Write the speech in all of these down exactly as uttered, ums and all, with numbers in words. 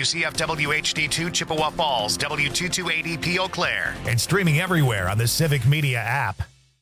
W C F W H D two Chippewa Falls, W two two eight E P Eau Claire. And streaming everywhere on the Civic Media app.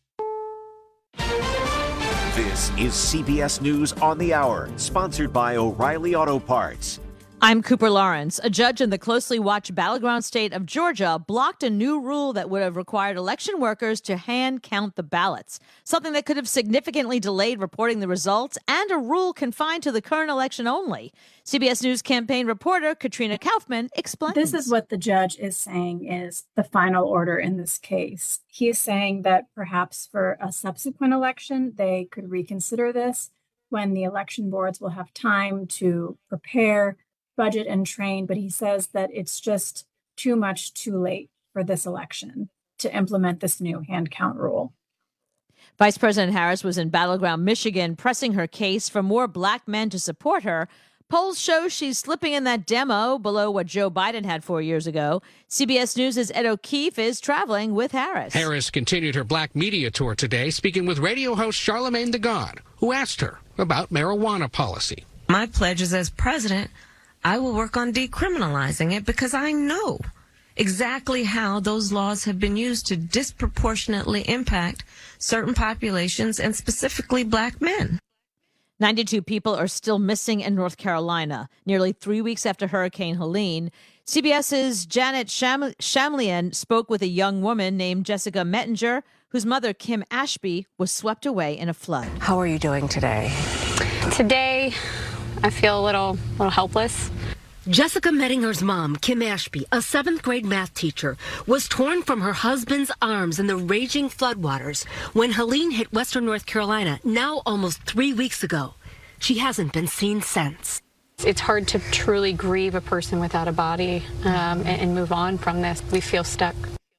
This is C B S News on the Hour, sponsored by O'Reilly Auto Parts. I'm Cooper Lawrence. A judge in the closely watched battleground state of Georgia blocked a new rule that would have required election workers to hand count the ballots, something that could have significantly delayed reporting the results, and a rule confined to the current election only. C B S News campaign reporter Katrina Kaufman explains. This is what the judge is saying is the final order in this case. He is saying that perhaps for a subsequent election, they could reconsider this when the election boards will have time to prepare, budget, and train. But he says that it's just too much too late for this election to implement this new hand count rule. Vice President Harris was in battleground Michigan pressing her case for more black men to support her. Polls show she's slipping in that demo below what Joe Biden had four years ago. C B S News' Ed O'Keefe is traveling with Harris. Harris continued her black media tour today, speaking with radio host Charlamagne tha God, who asked her about marijuana policy. My pledge is, as president, I will work on decriminalizing it because I know exactly how those laws have been used to disproportionately impact certain populations and specifically black men. ninety-two people are still missing in North Carolina, nearly three weeks after Hurricane Helene. CBS's Janet Sham- Shamlian spoke with a young woman named Jessica Mettinger, whose mother, Kim Ashby, was swept away in a flood. How are you doing today? Today, I feel a little, little helpless. Jessica Mettinger's mom, Kim Ashby, a seventh grade math teacher, was torn from her husband's arms in the raging floodwaters when Helene hit western North Carolina, now almost three weeks ago. She hasn't been seen since. It's hard to truly grieve a person without a body um, and, and move on from this. We feel stuck.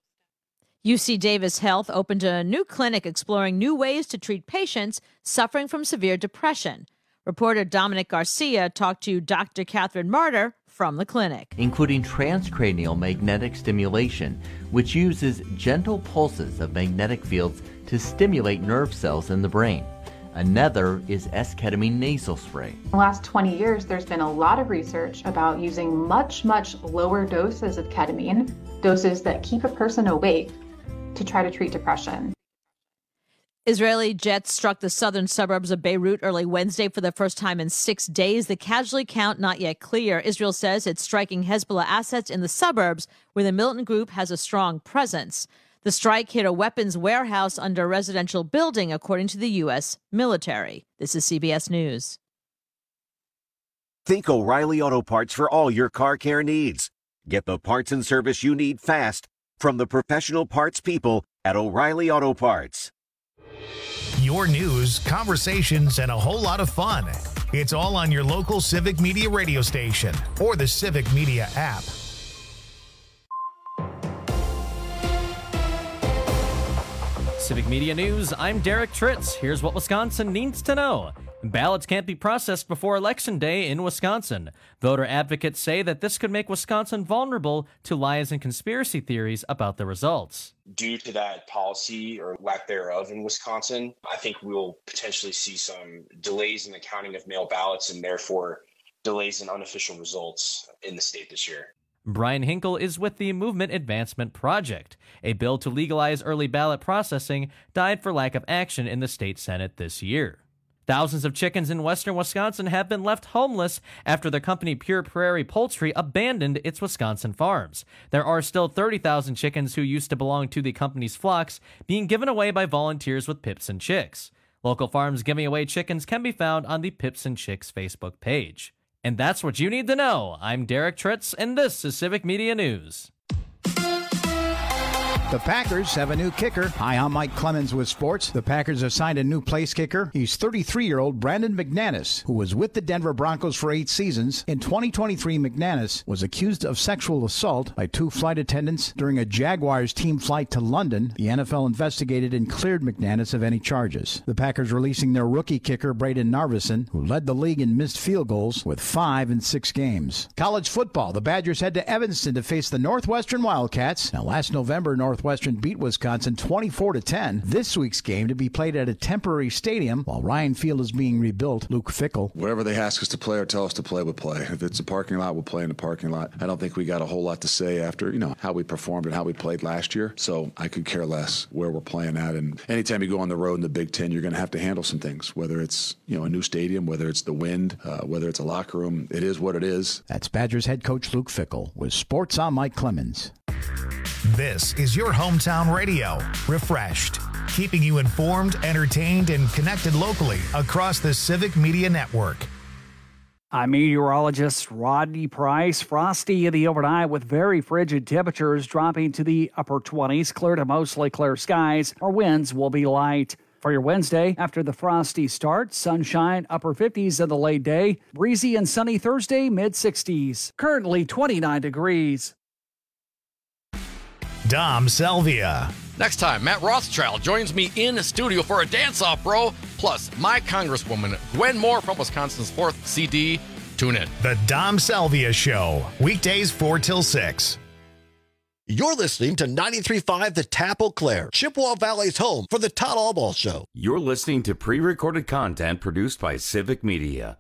U C Davis Health opened a new clinic exploring new ways to treat patients suffering from severe depression. Reporter Dominic Garcia talked to Doctor Catherine Martyr from the clinic. Including transcranial magnetic stimulation, which uses gentle pulses of magnetic fields to stimulate nerve cells in the brain. Another is esketamine nasal spray. In the last twenty years, there's been a lot of research about using much, much lower doses of ketamine, doses that keep a person awake, to try to treat depression. Israeli jets struck the southern suburbs of Beirut early Wednesday for the first time in six days. The casualty count not yet clear. Israel says it's striking Hezbollah assets in the suburbs where the militant group has a strong presence. The strike hit a weapons warehouse under a residential building, according to the U S military. This is C B S News. Think O'Reilly Auto Parts for all your car care needs. Get the parts and service you need fast from the professional parts people at O'Reilly Auto Parts. Your news, conversations, and a whole lot of fun. It's all on your local Civic Media radio station or the Civic Media app. Civic Media News, I'm Derek Tritz. Here's what Wisconsin needs to know. Ballots can't be processed before Election Day in Wisconsin. Voter advocates say that this could make Wisconsin vulnerable to lies and conspiracy theories about the results. Due to that policy or lack thereof in Wisconsin, I think we'll potentially see some delays in the counting of mail ballots and therefore delays in unofficial results in the state this year. Brian Hinkle is with the Movement Advancement Project. A bill to legalize early ballot processing died for lack of action in the state Senate this year. Thousands of chickens in western Wisconsin have been left homeless after the company Pure Prairie Poultry abandoned its Wisconsin farms. There are still thirty thousand chickens who used to belong to the company's flocks being given away by volunteers with Pips and Chicks. Local farms giving away chickens can be found on the Pips and Chicks Facebook page. And that's what you need to know. I'm Derek Tritz, and this is Civic Media News. The Packers have a new kicker. Hi, I'm Mike Clemens with sports. The Packers have signed a new place kicker. He's thirty-three-year-old Brandon McManus, who was with the Denver Broncos for eight seasons. In twenty twenty-three, McManus was accused of sexual assault by two flight attendants during a Jaguars team flight to London. The N F L investigated and cleared McManus of any charges. The Packers releasing their rookie kicker, Braden Narveson, who led the league in missed field goals with five in six games. College football. The Badgers head to Evanston to face the Northwestern Wildcats. Now, last November, Northwestern Northwestern beat Wisconsin twenty-four to ten. This week's game to be played at a temporary stadium while Ryan Field is being rebuilt. Luke Fickell. Whatever they ask us to play or tell us to play, we'll play. If it's a parking lot, we'll play in the parking lot. I don't think we got a whole lot to say after, you know, how we performed and how we played last year. So I could care less where we're playing at. And anytime you go on the road in the Big Ten, you're going to have to handle some things, whether it's, you know, a new stadium, whether it's the wind, uh, whether it's a locker room. It is what it is. That's Badgers head coach Luke Fickell with Sports on Mike Clemens. This is your hometown radio, refreshed, keeping you informed, entertained, and connected locally across the Civic Media Network. I'm meteorologist Rodney Price. Frosty in the overnight with very frigid temperatures dropping to the upper twenties, clear to mostly clear skies. Our winds will be light. For your Wednesday, after the frosty start, sunshine, upper fifties in the late day. Breezy and sunny Thursday, mid sixties. Currently twenty-nine degrees. Dom Selvia. Next time, Matt Rothschild joins me in the studio for a dance-off, bro. Plus, my Congresswoman, Gwen Moore from Wisconsin's fourth C D. Tune in. The Dom Selvia Show, weekdays four till six. You're listening to ninety-three point five The Tap Eau Claire, Chippewa Valley's home for the Todd Allball Show. You're listening to pre-recorded content produced by Civic Media.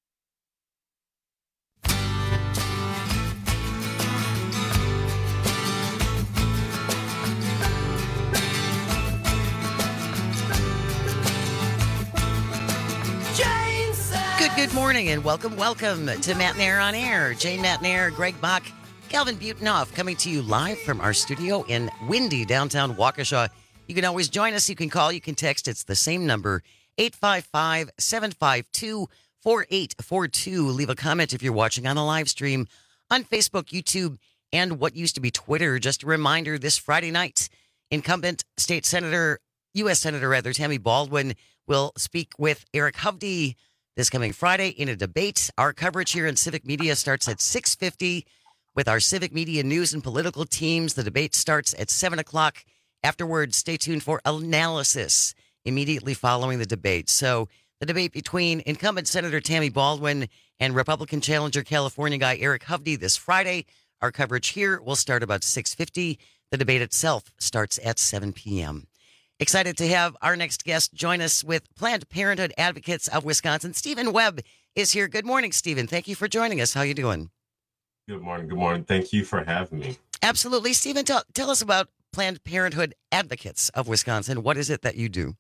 Good, good morning and welcome, welcome to Matt Nair on Air. Jane Matt Nair, Greg Bach, Calvin Butenhoff coming to you live from our studio in windy downtown Waukesha. You can always join us. You can call, you can text. It's the same number, eight five five, seven five two, four eight four two. Leave a comment if you're watching on the live stream on Facebook, YouTube, and what used to be Twitter. Just a reminder, this Friday night, incumbent state senator, U S Senator rather, Tammy Baldwin will speak with Eric Hovde this coming Friday in a debate. Our coverage here in Civic Media starts at six fifty with our Civic Media news and political teams. The debate starts at seven o'clock. Afterwards, stay tuned for analysis immediately following the debate. So the debate between incumbent Senator Tammy Baldwin and Republican challenger California guy Eric Hovde this Friday. Our coverage here will start about six fifty. The debate itself starts at seven p.m. Excited to have our next guest join us with Planned Parenthood Advocates of Wisconsin. Stephen Webb is here. Good morning, Stephen. Thank you for joining us. How are you doing? Good morning. Good morning. Thank you for having me. Absolutely. Stephen, tell, tell us about Planned Parenthood Advocates of Wisconsin. What is it that you do?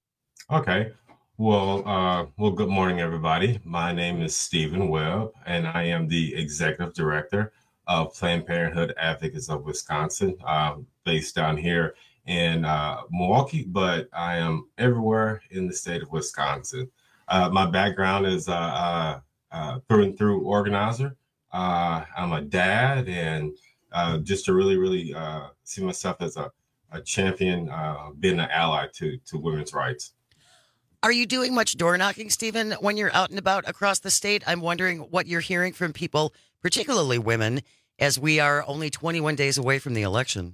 Okay. Well, uh, well, good morning, everybody. My name is Stephen Webb, and I am the Executive Director of Planned Parenthood Advocates of Wisconsin, uh, based down here in uh, Milwaukee, but I am everywhere in the state of Wisconsin. Uh, my background is uh, uh, uh, through and through organizer. Uh, I'm a dad, and uh, just to really, really uh, see myself as a, a champion, uh, being an ally to, to women's rights. Are you doing much door knocking, Stephen, when you're out and about across the state? I'm wondering what you're hearing from people, particularly women, as we are only twenty-one days away from the election.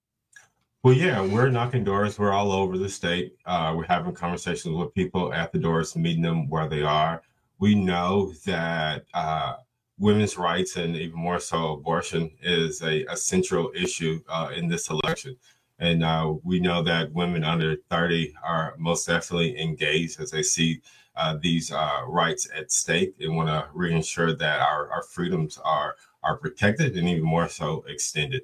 Well, yeah, we're knocking doors. We're all over the state. Uh, we're having conversations with people at the doors, meeting them where they are. We know that uh, women's rights, and even more so abortion, is a, a central issue uh, in this election. And uh, we know that women under thirty are most definitely engaged as they see uh, these uh, rights at stake and want to reassure that our, our freedoms are, are protected and even more so extended.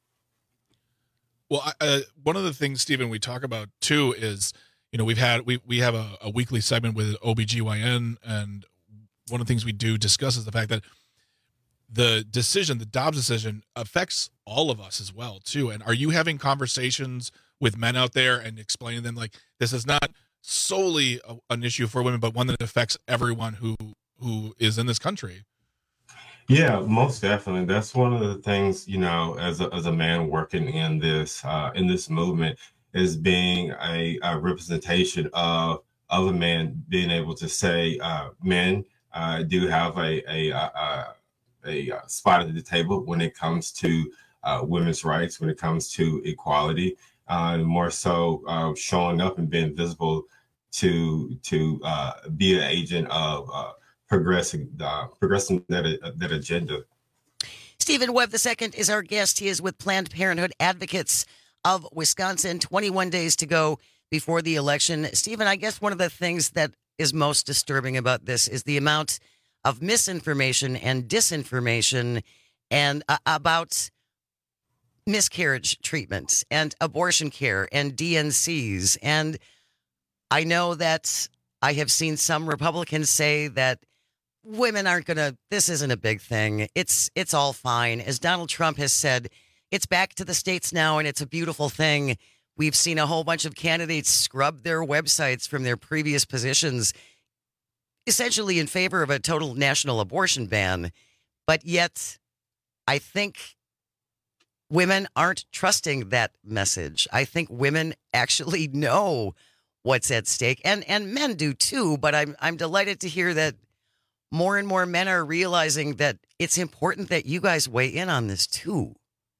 Well, uh, one of the things, Stephen, we talk about too is, you know, we've had we we have a, a weekly segment with O B G Y N, and one of the things we do discuss is the fact that the decision, the Dobbs decision, affects all of us as well too. And are you having conversations with men out there and explaining to them like this is not solely a, an issue for women, but one that affects everyone who who is in this country? Yeah, most definitely. That's one of the things, you know, as a, as a man working in this uh, in this movement, is being a, a representation of of a man being able to say, uh, men uh, do have a a, a a spot at the table when it comes to uh, women's rights, when it comes to equality, uh, and more so uh, showing up and being visible to to uh, be an agent of uh, progressing uh, progressing that uh, that agenda. Stephen Webb the second is our guest. He is with Planned Parenthood Advocates of Wisconsin. twenty-one days to go before the election. Stephen, I guess one of the things that is most disturbing about this is the amount of misinformation and disinformation and uh, about miscarriage treatments and abortion care and D N Cs. And I know that I have seen some Republicans say that women aren't going to, this isn't a big thing. It's, it's all fine. As Donald Trump has said, it's back to the states now and it's a beautiful thing. We've seen a whole bunch of candidates scrub their websites from their previous positions, essentially in favor of a total national abortion ban. But yet, I think women aren't trusting that message. I think women actually know what's at stake, and and men do too. But I'm I'm delighted to hear that more and more men are realizing that it's important that you guys weigh in on this too.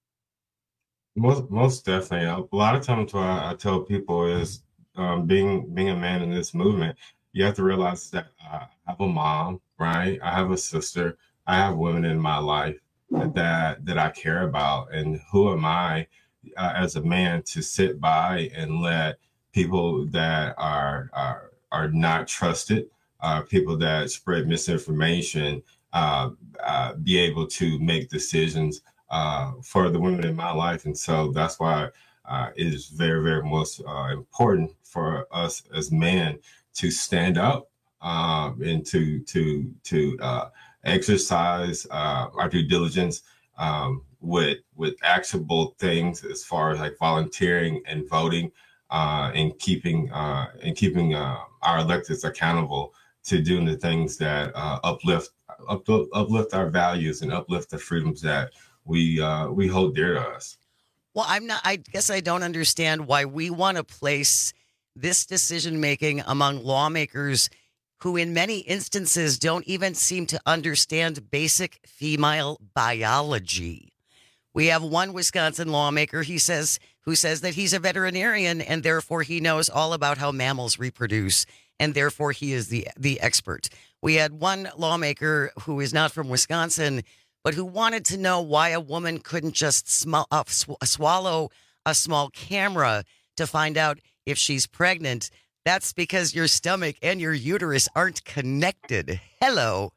Most most definitely. A lot of times, what I, I tell people is, um, being being a man in this movement, you have to realize that I have a mom, right? I have a sister. I have women in my life that that I care about, and who am I uh, as a man to sit by and let people that are are are not trusted, uh, people that spread misinformation, uh, uh, be able to make decisions uh, for the women in my life. And so that's why uh, it is very, very most uh, important for us as men to stand up um, and to to to uh, exercise uh, our due diligence um, with with actionable things as far as like volunteering and voting uh, and keeping uh, and keeping uh, our electeds accountable to doing the things that uh, uplift, uplift uplift our values and uplift the freedoms that we uh, we hold dear to us. Well, I'm not. I guess I don't understand why we want to place this decision making among lawmakers who in many instances don't even seem to understand basic female biology. We have one Wisconsin lawmaker, he says, who says that he's a veterinarian and therefore he knows all about how mammals reproduce and therefore he is the, the expert. We had one lawmaker who is not from Wisconsin, but who wanted to know why a woman couldn't just sm- uh, sw- swallow a small camera to find out if she's pregnant. That's because your stomach and your uterus aren't connected. Hello.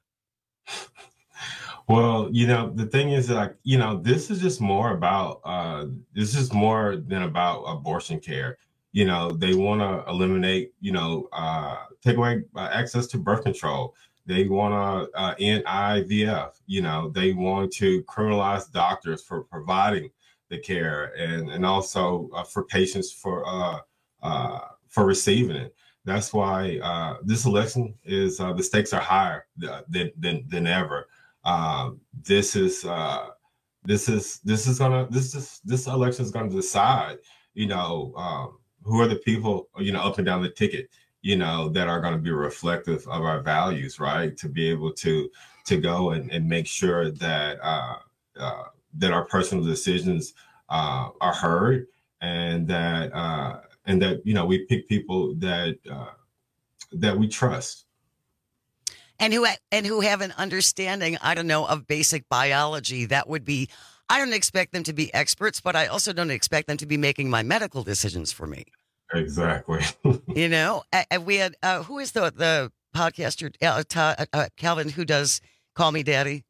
Well, you know, the thing is, like, you know, this is just more about, uh, this is more than about abortion care. You know, they want to eliminate, you know, uh, take away uh, access to birth control. They want to uh, end I V F. You know, they want to criminalize doctors for providing the care and, and also uh, for patients for, uh, uh, for receiving it. That's why uh, this election is, uh, the stakes are higher than than, than ever. Uh, this is uh, this is this is gonna this is this election is gonna decide, you know, um, who are the people, you know, up and down the ticket, you know, that are going to be reflective of our values, right? To be able to to go and, and make sure that uh, uh, that our personal decisions uh, are heard, and that. Uh, And that, you know, we pick people that uh, that we trust. And who and who have an understanding, I don't know, of basic biology. That would be, I don't expect them to be experts, but I also don't expect them to be making my medical decisions for me. Exactly. You know, and we had, uh, who is the, the podcaster, uh, uh, Calvin, who does Call Me Daddy?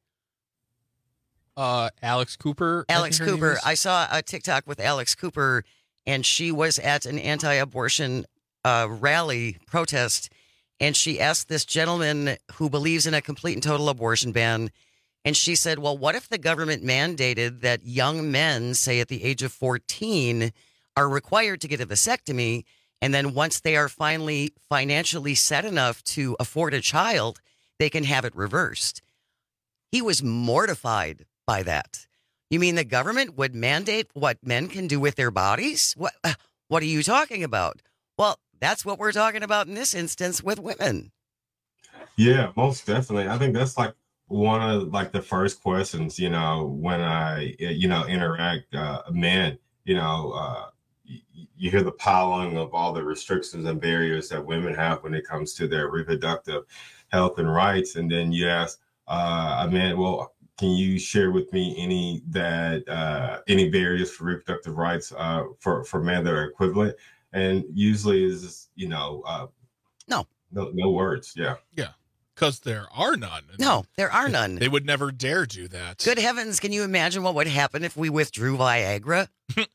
Uh, Alex Cooper. Alex I Cooper. I saw a TikTok with Alex Cooper, and she was at an anti-abortion uh, rally protest, and she asked this gentleman who believes in a complete and total abortion ban, and she said, well, what if the government mandated that young men, say at the age of fourteen, are required to get a vasectomy, and then once they are finally financially set enough to afford a child, they can have it reversed? He was mortified by that. You mean the government would mandate what men can do with their bodies? What What are you talking about? Well, that's what we're talking about in this instance with women. Yeah, most definitely. I think that's like one of like the first questions, you know, when I, you know, interact uh, men, you know, uh, you, you hear the piling of all the restrictions and barriers that women have when it comes to their reproductive health and rights. And then you ask uh, a man, well, can you share with me any that uh, any barriers for reproductive rights uh, for for men that are equivalent? And usually is you know uh, no no no words. Yeah, yeah, because there are none. No, there are none. They would never dare do that. Good heavens! Can you imagine what would happen if we withdrew Viagra?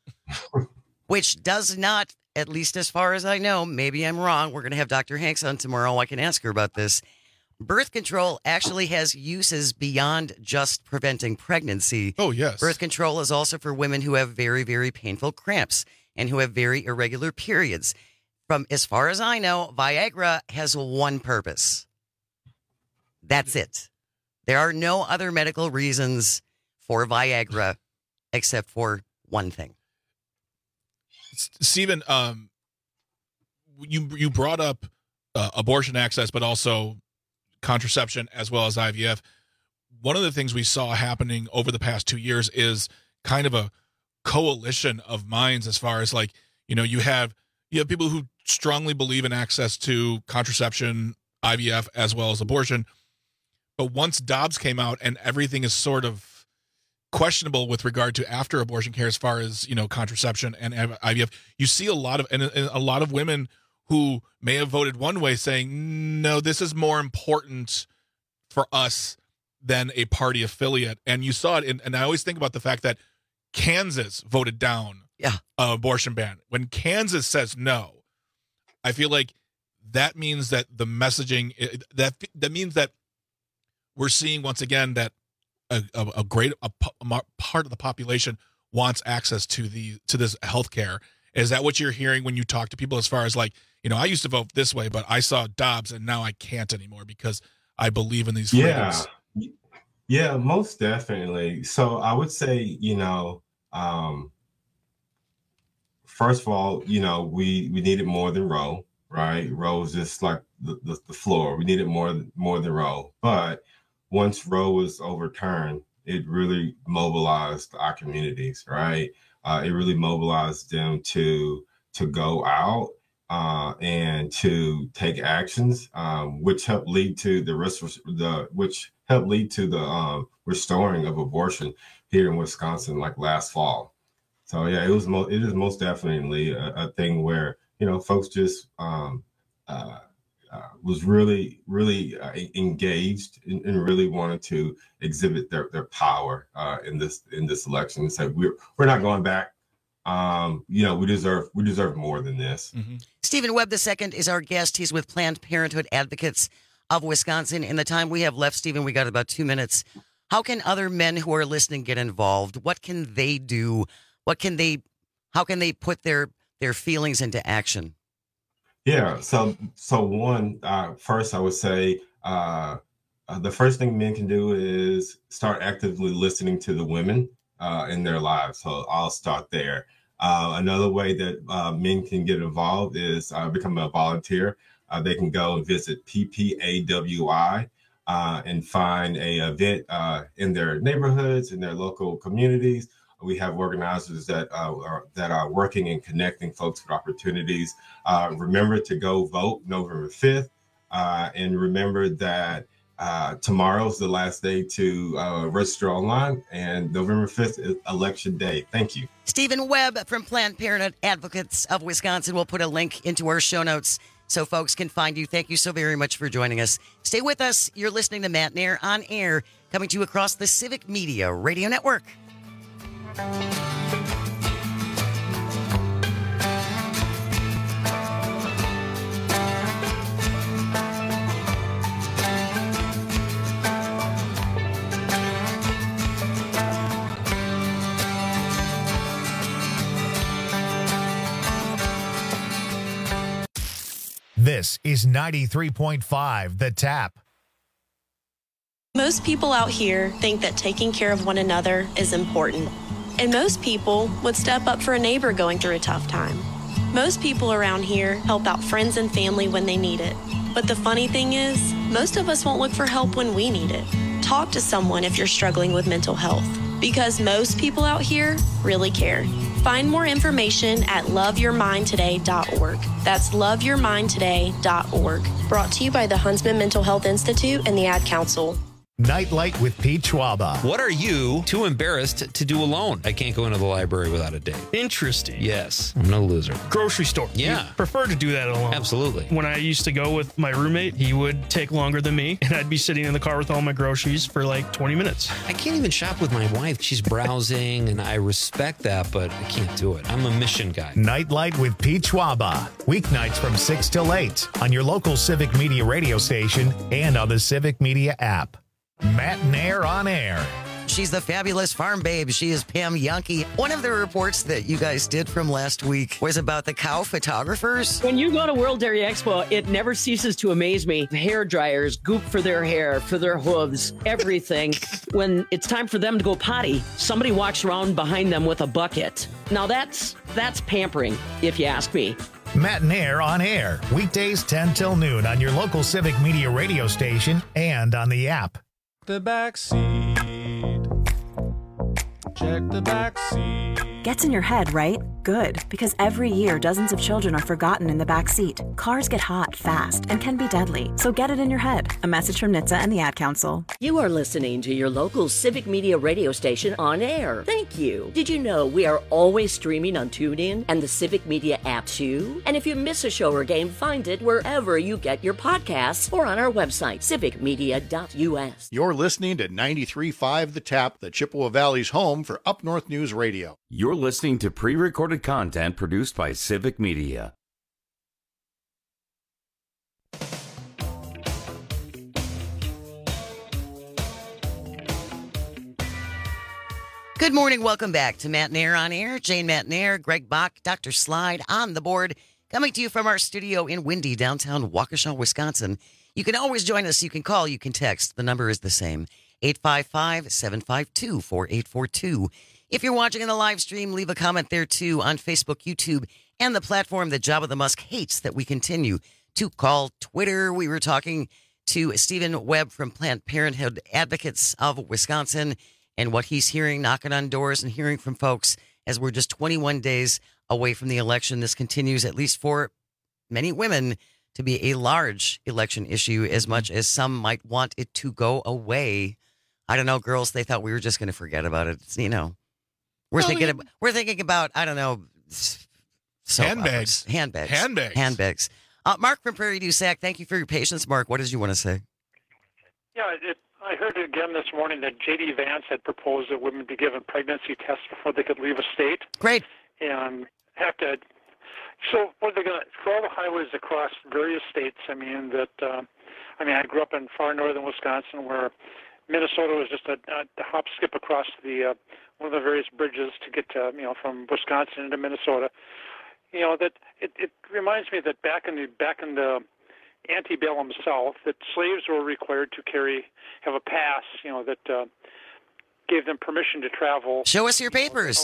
Which does not, at least as far as I know, maybe I'm wrong. We're going to have Doctor Hanks on tomorrow. I can ask her about this. Birth control actually has uses beyond just preventing pregnancy. Oh, yes. Birth control is also for women who have very, very painful cramps and who have very irregular periods. From as far as I know, Viagra has one purpose. That's it. There are no other medical reasons for Viagra except for one thing. Stephen, um, you you brought up uh, abortion access, but also contraception as well as I V F. One of the things we saw happening over the past two years is kind of a coalition of minds as far as like, you know, you have you have people who strongly believe in access to contraception, I V F, as well as abortion. But once Dobbs came out and everything is sort of questionable with regard to after abortion care as far as, you know, contraception and I V F, you see a lot of and a lot of women who may have voted one way saying, no, this is more important for us than a party affiliate. And you saw it in, and I always think about the fact that Kansas voted down yeah. an abortion ban. When Kansas says no, I feel like that means that the messaging that that means that we're seeing once again that A, a, a great a, a part of the population wants access to the to this healthcare. Is that what you're hearing when you talk to people as far as like, you know, I used to vote this way, but I saw Dobbs and now I can't anymore because I believe in these freedoms? Yeah, yeah, most definitely. So I would say, you know, um, first of all, you know, we we needed more than Roe, right? Roe was just like the, the, the floor. We needed more more than Roe, but once Roe was overturned, it really mobilized our communities, right? Uh, it really mobilized them to to go out uh, and to take actions, um, which helped lead to the rest of the which helped lead to the um, restoring of abortion here in Wisconsin, like last fall. So yeah, it was mo- it is most definitely a, a thing where you know folks just. Um, uh, Uh, was really, really uh, engaged and, and really wanted to exhibit their their power uh, in this in this election and said we're we're not going back. Um, you know, we deserve we deserve more than this. Mm-hmm. Stephen Webb the second is our guest. He's with Planned Parenthood Advocates of Wisconsin. In the time we have left, Stephen, we got about two minutes. How can other men who are listening get involved? What can they do? What can they? How can they put their their feelings into action? Yeah. So, so one, uh, first I would say, uh, uh, the first thing men can do is start actively listening to the women, uh, in their lives. So I'll start there. Uh, another way that, uh, men can get involved is, uh, become a volunteer. Uh, they can go and visit P P A W I, uh, and find a event, uh, in their neighborhoods, in their local communities. We have organizers that uh, are that are working and connecting folks with opportunities. Uh, remember to go vote November fifth, uh, and remember that uh, tomorrow's the last day to uh, register online, and November fifth is Election Day. Thank you. Stephen Webb from Planned Parenthood Advocates of Wisconsin. We'll put a link into our show notes so folks can find you. Thank you so very much for joining us. Stay with us. You're listening to Matt Nair on Air, coming to you across the Civic Media Radio Network. This is ninety-three point five The Tap. Most people out here think that taking care of one another is important. And most people would step up for a neighbor going through a tough time. Most people around here help out friends and family when they need it. But the funny thing is, most of us won't look for help when we need it. Talk to someone if you're struggling with mental health, because most people out here really care. Find more information at love your mind today dot org. That's love your mind today dot org. Brought to you by the Huntsman Mental Health Institute and the Ad Council. Nightlight with Pete Schwaba. What are you too embarrassed to do alone? I can't go into the library without a date. Interesting. Yes, I'm no loser. Grocery store. Yeah. You prefer to do that alone. Absolutely. When I used to go with my roommate, he would take longer than me, and I'd be sitting in the car with all my groceries for like twenty minutes. I can't even shop with my wife. She's browsing, and I respect that, but I can't do it. I'm a mission guy. Nightlight with Pete Schwaba. Weeknights from six till eight on your local Civic Media radio station and on the Civic Media app. Matt Nair on air. She's the fabulous farm babe. She is Pam Yankee. One of the reports that you guys did from last week was about the cow photographers. When you go to World Dairy Expo, it never ceases to amaze me. Hair dryers, goop for their hair, for their hooves, everything. When it's time for them to go potty, somebody walks around behind them with a bucket. Now that's that's pampering, if you ask me. Matt Nair on air. Weekdays ten till noon on your local Civic Media radio station and on the app. The back seat. Check the back seat. Gets in your head, right? Good, because every year dozens of children are forgotten in the back seat. Cars get hot fast and can be deadly, so get it in your head. A message from N H T S A and the Ad Council. You are listening to your local Civic Media radio station on air. Thank you. Did you know we are always streaming on TuneIn and the Civic Media app too? And if you miss a show or game, find it wherever you get your podcasts or on our website, civic media dot U S. You're listening to ninety-three point five The Tap, the Chippewa Valley's home for Up North News Radio. You're listening to pre-recorded content produced by Civic Media. Good morning. Welcome back to Matt Nair on air. Jane Matt Nair, Greg Bach, Doctor Slide on the board, coming to you from our studio in windy downtown Waukesha, Wisconsin. You can always join us. You can call. You can text. The number is the same, eight five five, seven five two, four eight four two. If you're watching in the live stream, leave a comment there, too, on Facebook, YouTube, and the platform that Jabba the Musk hates that we continue to call Twitter. We were talking to Stephen Webb from Planned Parenthood Advocates of Wisconsin and what he's hearing, knocking on doors and hearing from folks as we're just twenty-one days away from the election. This continues, at least for many women, to be a large election issue, as much as some might want it to go away. I don't know, girls, they thought we were just going to forget about it. It's, you know. We're Well, thinking. yeah. About, we're thinking about. I don't know. soap Handbags. operas. Handbags. Handbags. Handbags. Uh, Mark from Prairie du Sac. Thank you for your patience, Mark. What did you want to say? Yeah, it, I heard again this morning that J D Vance had proposed that women be given pregnancy tests before they could leave a state. Great. And have to. So what are they going to? For all the highways across various states, I mean that. Uh, I mean, I grew up in far northern Wisconsin, where Minnesota was just a, a hop skip across the uh, one of the various bridges to get to, you know, from Wisconsin into Minnesota. You know, that it, it reminds me that back in the back in the antebellum South, that slaves were required to carry have a pass, you know, that uh, gave them permission to travel. Show us your papers.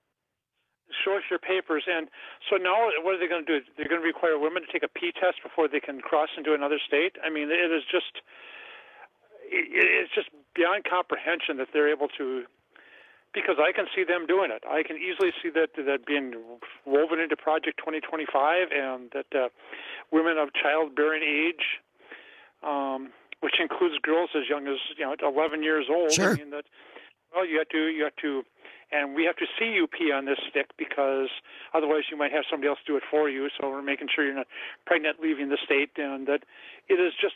Show us your papers. And so now what are they going to do? They're going to require women to take a P test before they can cross into another state? I mean, it is just it, it's just beyond comprehension that they're able to, because I can see them doing it. I can easily see that that being woven into Project twenty twenty-five, and that uh, women of childbearing age, um, which includes girls as young as, you know, eleven years old. Sure. I mean that. Well, you have to you have to, and we have to see you pee on this stick, because otherwise you might have somebody else do it for you. So we're making sure you're not pregnant leaving the state, and that it is just.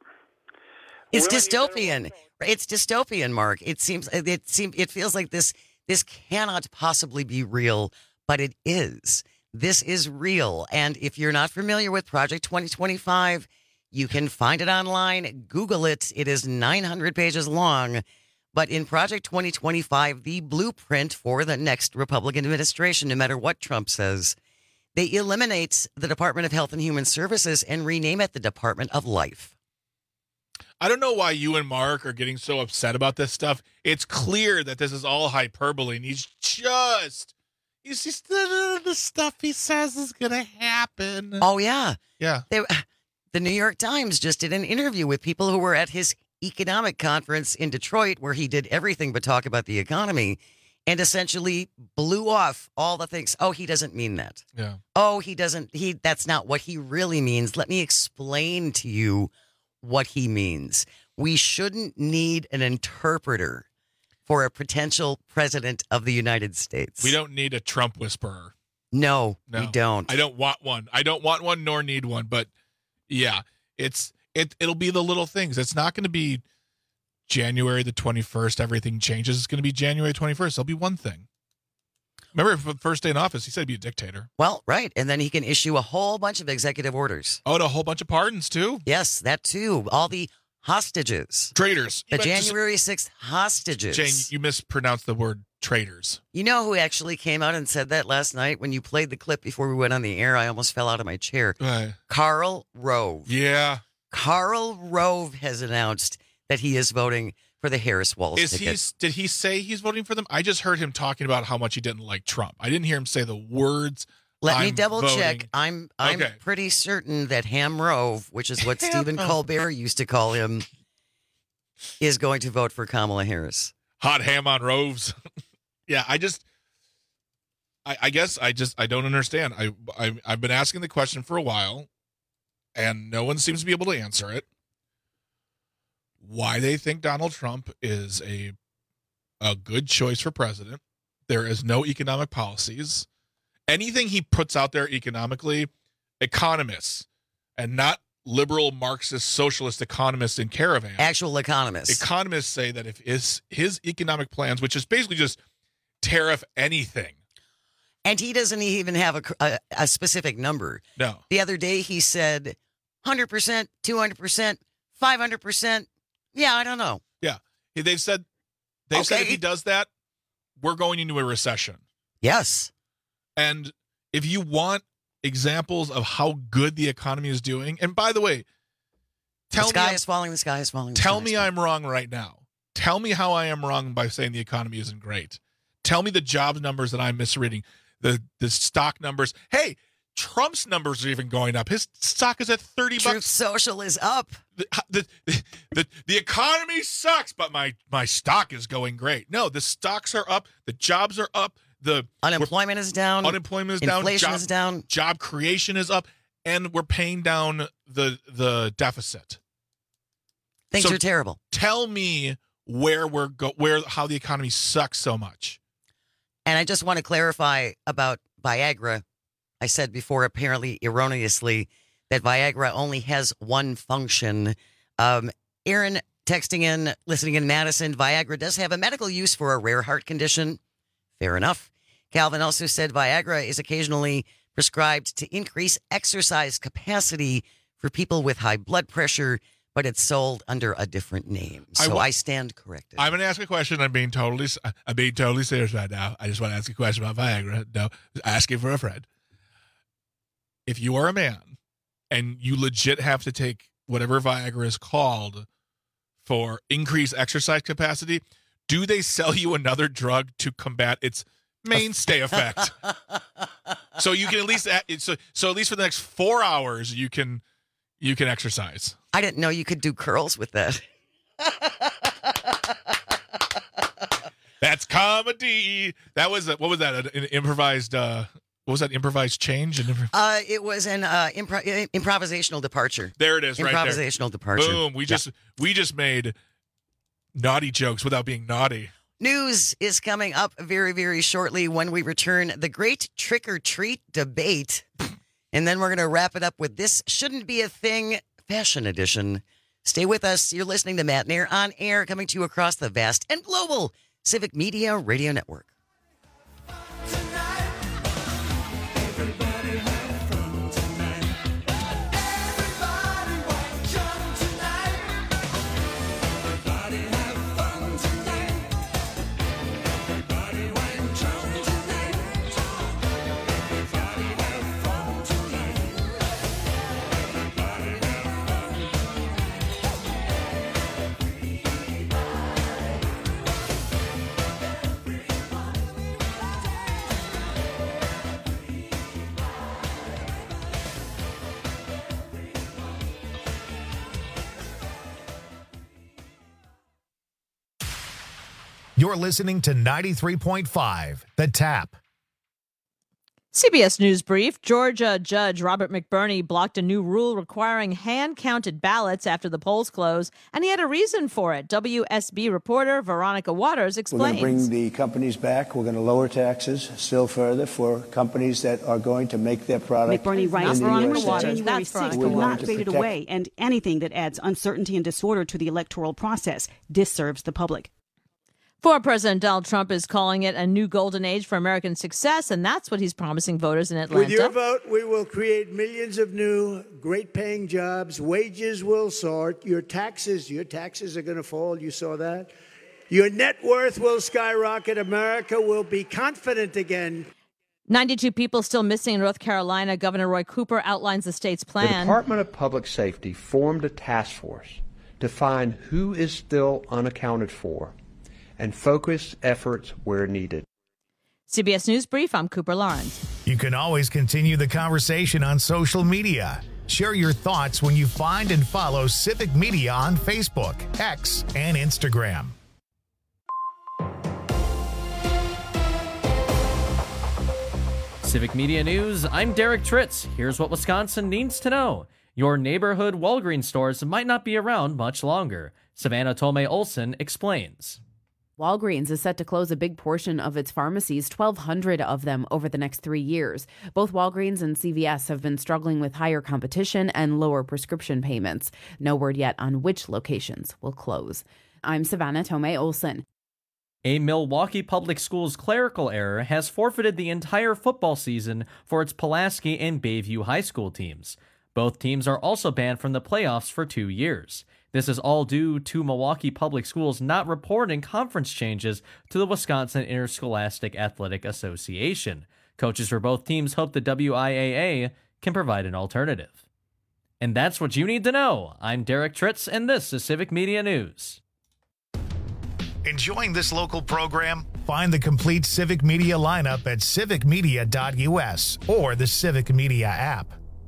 It's dystopian. It's dystopian, Mark. It seems it seems it feels like this this cannot possibly be real, but it is. This is real. And if you're not familiar with Project twenty twenty-five, you can find it online. Google it. It is nine hundred pages long. But in Project twenty twenty-five, the blueprint for the next Republican administration, no matter what Trump says, they eliminate the Department of Health and Human Services and rename it the Department of Life. I don't know why you and Mark are getting so upset about this stuff. It's clear that this is all hyperbole, and he's just, he's just the, the stuff he says is going to happen. Oh, yeah. Yeah. They, the New York Times just did an interview with people who were at his economic conference in Detroit, where he did everything but talk about the economy, and essentially blew off all the things. Oh, he doesn't mean that. Yeah. Oh, he doesn't. He that's not what he really means. Let me explain to you what he means. we shouldn't need an interpreter for a potential president of the United States. We don't need a Trump whisperer. No, No, we don't. I don't want one. I don't want one nor need one. But yeah, it's it. It'll be the little things. It's not going to be January the twenty-first. Everything changes. It's going to be January twenty-first. There'll be one thing. Remember, for the first day in office, he said he'd be a dictator. Well, right. And then he can issue a whole bunch of executive orders. Oh, and a whole bunch of pardons, too? Yes, that too. All the hostages. Traitors. The You meant to- January sixth hostages. Jane, you mispronounced the word traitors. You know who actually came out and said that last night when you played the clip before we went on the air? I almost fell out of my chair. Right. Karl Rove. Yeah. Karl Rove has announced that he is voting for the Harris Walls Is ticket. he? Did he say he's voting for them? I just heard him talking about how much he didn't like Trump. I didn't hear him say the words. Let me "I'm double voting." check. I'm I'm Okay. pretty certain that Ham Rove, which is what Ham Stephen Rove. Colbert used to call him, is going to vote for Kamala Harris. Hot ham on roves. Yeah, I just, I, I guess I just I don't understand. I, I I've been asking the question for a while, and no one seems to be able to answer it. Why they think Donald Trump is a a good choice for president? There is no economic policies. Anything he puts out there economically, economists, and not liberal Marxist socialist economists in Caravan. Actual economists. Economists say that if his his economic plans, which is basically just tariff anything. And he doesn't even have a, a, a specific number. No. The other day he said one hundred percent, two hundred percent, five hundred percent. Yeah, I don't know. Yeah. They've said they've said if Okay. he does that, we're going into a recession. Yes. And if you want examples of how good the economy is doing, and by the way, tell the me sky I'm- is falling, the sky is falling. the Tell sky me is falling. I'm wrong right now. Tell me how I am wrong by saying the economy isn't great. Tell me the jobs numbers that I'm misreading. The the stock numbers. Hey, Trump's numbers are even going up. His stock is at thirty Truth bucks. Social is up. The, the, the, the, the economy sucks, but my, my stock is going great. No, the stocks are up. The jobs are up. The Unemployment is down. Unemployment is down. Inflation job, is down. Job creation is up. And we're paying down the the deficit. Things So are terrible. Tell me where we're go where how the economy sucks so much. And I just want to clarify about Viagra. I said before, apparently erroneously, that Viagra only has one function. Um, Aaron texting in, listening in Madison, Viagra does have a medical use for a rare heart condition. Fair enough. Calvin also said Viagra is occasionally prescribed to increase exercise capacity for people with high blood pressure, but it's sold under a different name. I So wa- I stand corrected. I'm going to ask a question. I'm being totally I'm being totally serious right now. I just want to ask a question about Viagra. No, asking for a friend. If you are a man and you legit have to take whatever Viagra is called for increased exercise capacity, do they sell you another drug to combat its mainstay effect? So you can at least so so at least for the next four hours you can you can exercise. I didn't know you could do curls with that. That's comedy. That was a, what was that? An, an improvised. Uh, what was that? Improvised change. An improv- Uh, it was an uh, impro- improvisational departure. there it is. Right there. Improvisational departure. Boom. We Yeah. just we just made naughty jokes without being naughty. News is coming up very, very shortly when we return. The great trick or treat debate. And then we're going to wrap it up with This Shouldn't Be a Thing Fashion Edition. Stay with us. You're listening to Matt Nair on air, coming to you across the vast and global Civic Media Radio Network. You're listening to ninety-three point five The Tap. C B S News Brief. Georgia Judge Robert McBurney blocked a new rule requiring hand-counted ballots after the polls close, and he had a reason for it. W S B reporter Veronica Waters explains. We're going to bring the companies back. We're going to lower taxes still further for companies that are going to make their product. McBurney writes in the the numbers U S A. of January sixth will not fade it away, and anything that adds uncertainty and disorder to the electoral process disserves the public. Former President Donald Trump is calling it a new golden age for American success, and that's what he's promising voters in Atlanta. With your vote, we will create millions of new, great-paying jobs. Wages will soar. Your taxes, your taxes are going to fall. You saw that. Your net worth will skyrocket. America will be confident again. ninety-two people still missing in North Carolina. Governor Roy Cooper outlines the state's plan. The Department of Public Safety formed a task force to find who is still unaccounted for and focus efforts where needed. C B S News Brief, I'm Cooper Lawrence. You can always continue the conversation on social media. Share your thoughts when you find and follow Civic Media on Facebook, X, and Instagram. Civic Media News, I'm Derek Tritz. Here's what Wisconsin needs to know. Your neighborhood Walgreens stores might not be around much longer. Savannah Tomei Olson explains. Walgreens is set to close a big portion of its pharmacies, twelve hundred of them over the next three years. Both Walgreens and C V S have been struggling with higher competition and lower prescription payments. No word yet on which locations will close. I'm Savannah Tomei Olson. A Milwaukee Public Schools clerical error has forfeited the entire football season for its Pulaski and Bayview High School teams. Both teams are also banned from the playoffs for two years. This is all due to Milwaukee Public Schools not reporting conference changes to the Wisconsin Interscholastic Athletic Association. Coaches for both teams hope the W I A A can provide an alternative. And that's what you need to know. I'm Derek Tritz, and this is Civic Media News. Enjoying this local program? Find the complete Civic Media lineup at civic media dot U S or the Civic Media app.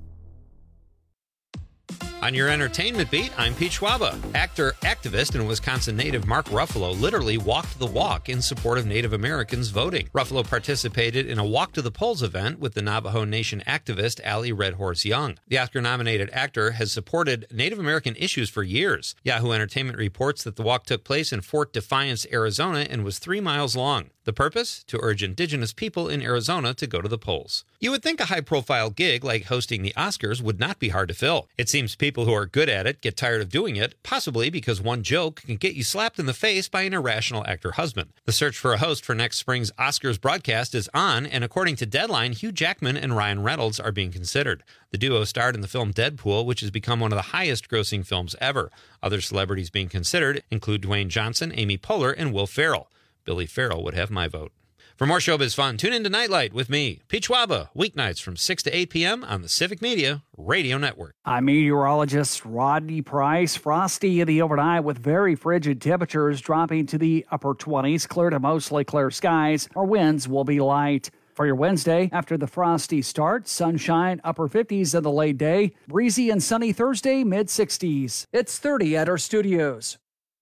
On your entertainment beat, I'm Pete Schwaba. Actor, activist, and Wisconsin native Mark Ruffalo literally walked the walk in support of Native Americans voting. Ruffalo participated in a Walk to the Polls event with the Navajo Nation activist Allie Red Horse Young. The Oscar-nominated actor has supported Native American issues for years. Yahoo Entertainment reports that the walk took place in Fort Defiance, Arizona, and was three miles long. The purpose? To urge indigenous people in Arizona to go to the polls. You would think a high-profile gig like hosting the Oscars would not be hard to fill. It seems people who are good at it get tired of doing it, possibly because one joke can get you slapped in the face by an irrational actor husband. The search for a host for next spring's Oscars broadcast is on, and according to Deadline, Hugh Jackman and Ryan Reynolds are being considered. The duo starred in the film Deadpool, which has become one of the highest-grossing films ever. Other celebrities being considered include Dwayne Johnson, Amy Poehler, and Will Ferrell. Billy Farrell would have my vote. For more showbiz fun, tune in to Nightlight with me, Pete Schwaba, weeknights from six to eight p.m. on the Civic Media Radio Network. I'm meteorologist Rodney Price. Frosty in the overnight with very frigid temperatures dropping to the upper twenties, clear to mostly clear skies. Our winds will be light. For your Wednesday, after the frosty start, sunshine, upper fifties in the late day. Breezy and sunny Thursday, mid sixties. It's thirty at our studios.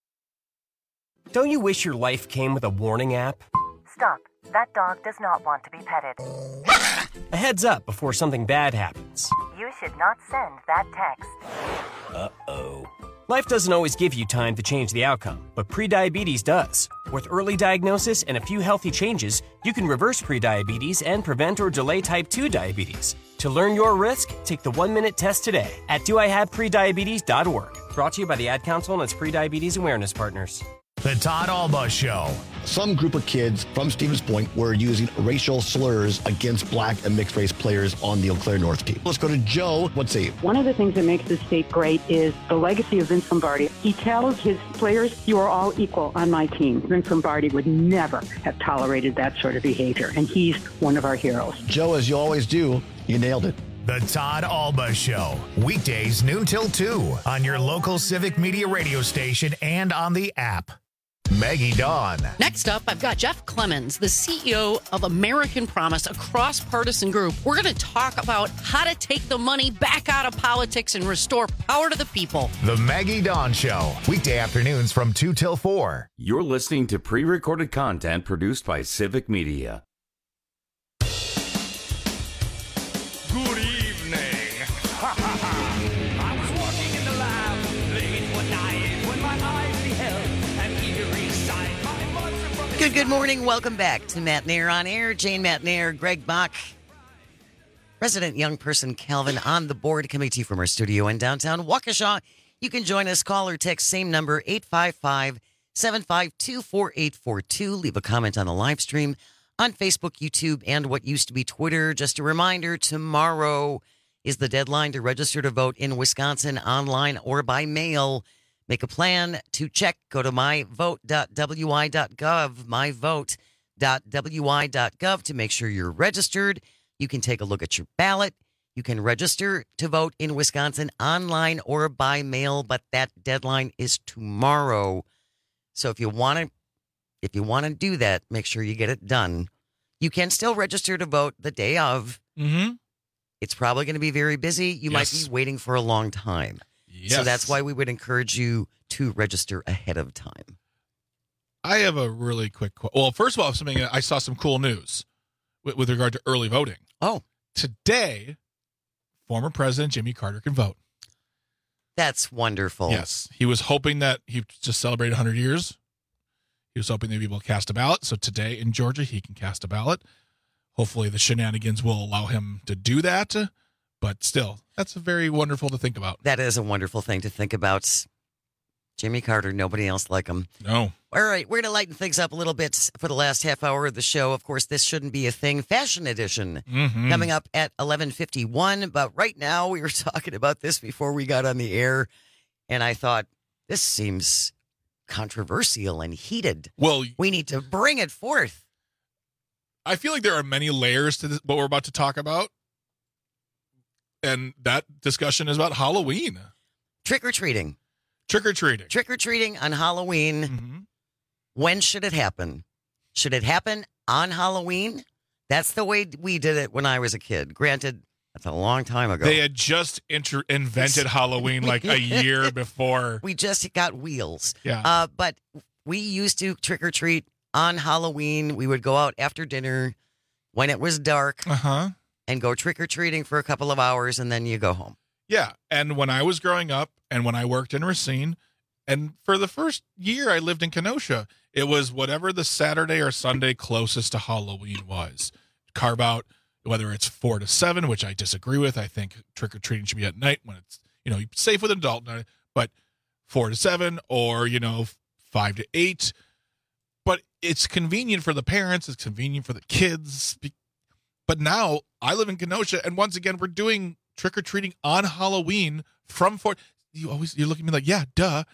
Don't you wish your life came with a warning app? Stop. That dog does not want to be petted. A heads up before something bad happens. You should not send that text. Uh-oh. Life doesn't always give you time to change the outcome, but prediabetes does. With early diagnosis and a few healthy changes, you can reverse prediabetes and prevent or delay type two diabetes. To learn your risk, take the one-minute test today at do I have prediabetes dot org. Brought to you by the Ad Council and its Prediabetes Awareness Partners. The Todd Alba Show. Some group of kids from Stevens Point were using racial slurs against black and mixed race players on the Eau Claire North team. Let's go to Joe. What's he? One of the things that makes this state great is the legacy of Vince Lombardi. He tells his players, you are all equal on my team. Vince Lombardi would never have tolerated that sort of behavior, and he's one of our heroes. Joe, as you always do, you nailed it. The Todd Alba Show. Weekdays noon till two on your local Civic Media radio station and on the app. Maggie Dawn. Next up, I've got Jeff Clemens, the C E O of American Promise, a cross-partisan group. We're going to talk about how to take the money back out of politics and restore power to the people. The Maggie Dawn Show. Weekday afternoons from two till four. You're listening to pre-recorded content produced by Civic Media. And good morning. Welcome back to Matt Nair on Air. Jane Matt Nair, Greg Bach, resident young person Calvin on the board, coming to you from our studio in downtown Waukesha. You can join us, call or text, same number, eight five five, seven five two, four eight four two. Leave a comment on the live stream on Facebook, YouTube, and what used to be Twitter. Just a reminder, tomorrow is the deadline to register to vote in Wisconsin, online or by mail. Make a plan to check. Go to my vote dot w i dot gov, my vote dot w i dot gov to make sure you're registered. You can take a look at your ballot. You can register to vote in Wisconsin online or by mail, but that deadline is tomorrow. So if you want to, if you want to do that, make sure you get it done. You can still register to vote the day of. Mm-hmm. It's probably going to be very busy. You Yes. might be waiting for a long time. Yes. So that's why we would encourage you to register ahead of time. I have a really quick qu- Well, first of all, something I saw some cool news with, with regard to early voting. Oh. Today, former President Jimmy Carter can vote. That's wonderful. Yes. He was hoping that he just celebrated one hundred years. He was hoping that people cast a ballot. So today in Georgia, he can cast a ballot. Hopefully the shenanigans will allow him to do that. But still, that's very wonderful to think about. That is a wonderful thing to think about. Jimmy Carter, nobody else like him. No. All right, we're going to lighten things up a little bit for the last half hour of the show. Of course, this shouldn't be a thing. Fashion edition Mhm. coming up at eleven fifty-one. But right now, we were talking about this before we got on the air, and I thought, this seems controversial and heated. Well, we need to bring it forth. I feel like there are many layers to this, what we're about to talk about. And that discussion is about Halloween. Trick-or-treating. Trick-or-treating. Trick-or-treating on Halloween. Mm-hmm. When should it happen? Should it happen on Halloween? That's the way we did it when I was a kid. Granted, that's a long time ago. They had just inter- invented Halloween like a year before. We just got wheels. Yeah. Uh, but we used to trick-or-treat on Halloween. We would go out after dinner when it was dark. Uh-huh. And go trick-or-treating for a couple of hours, and then you go home. Yeah, and when I was growing up and when I worked in Racine, and for the first year I lived in Kenosha, it was whatever the Saturday or Sunday closest to Halloween was. Carve out, whether it's four to seven, which I disagree with. I think trick-or-treating should be at night when it's, you know, safe with an adult, but four to seven or, you know, five to eight. But it's convenient for the parents. It's convenient for the kids. But now I live in Kenosha, and once again, we're doing trick-or-treating on Halloween from four. You always, you look at me like, yeah, duh.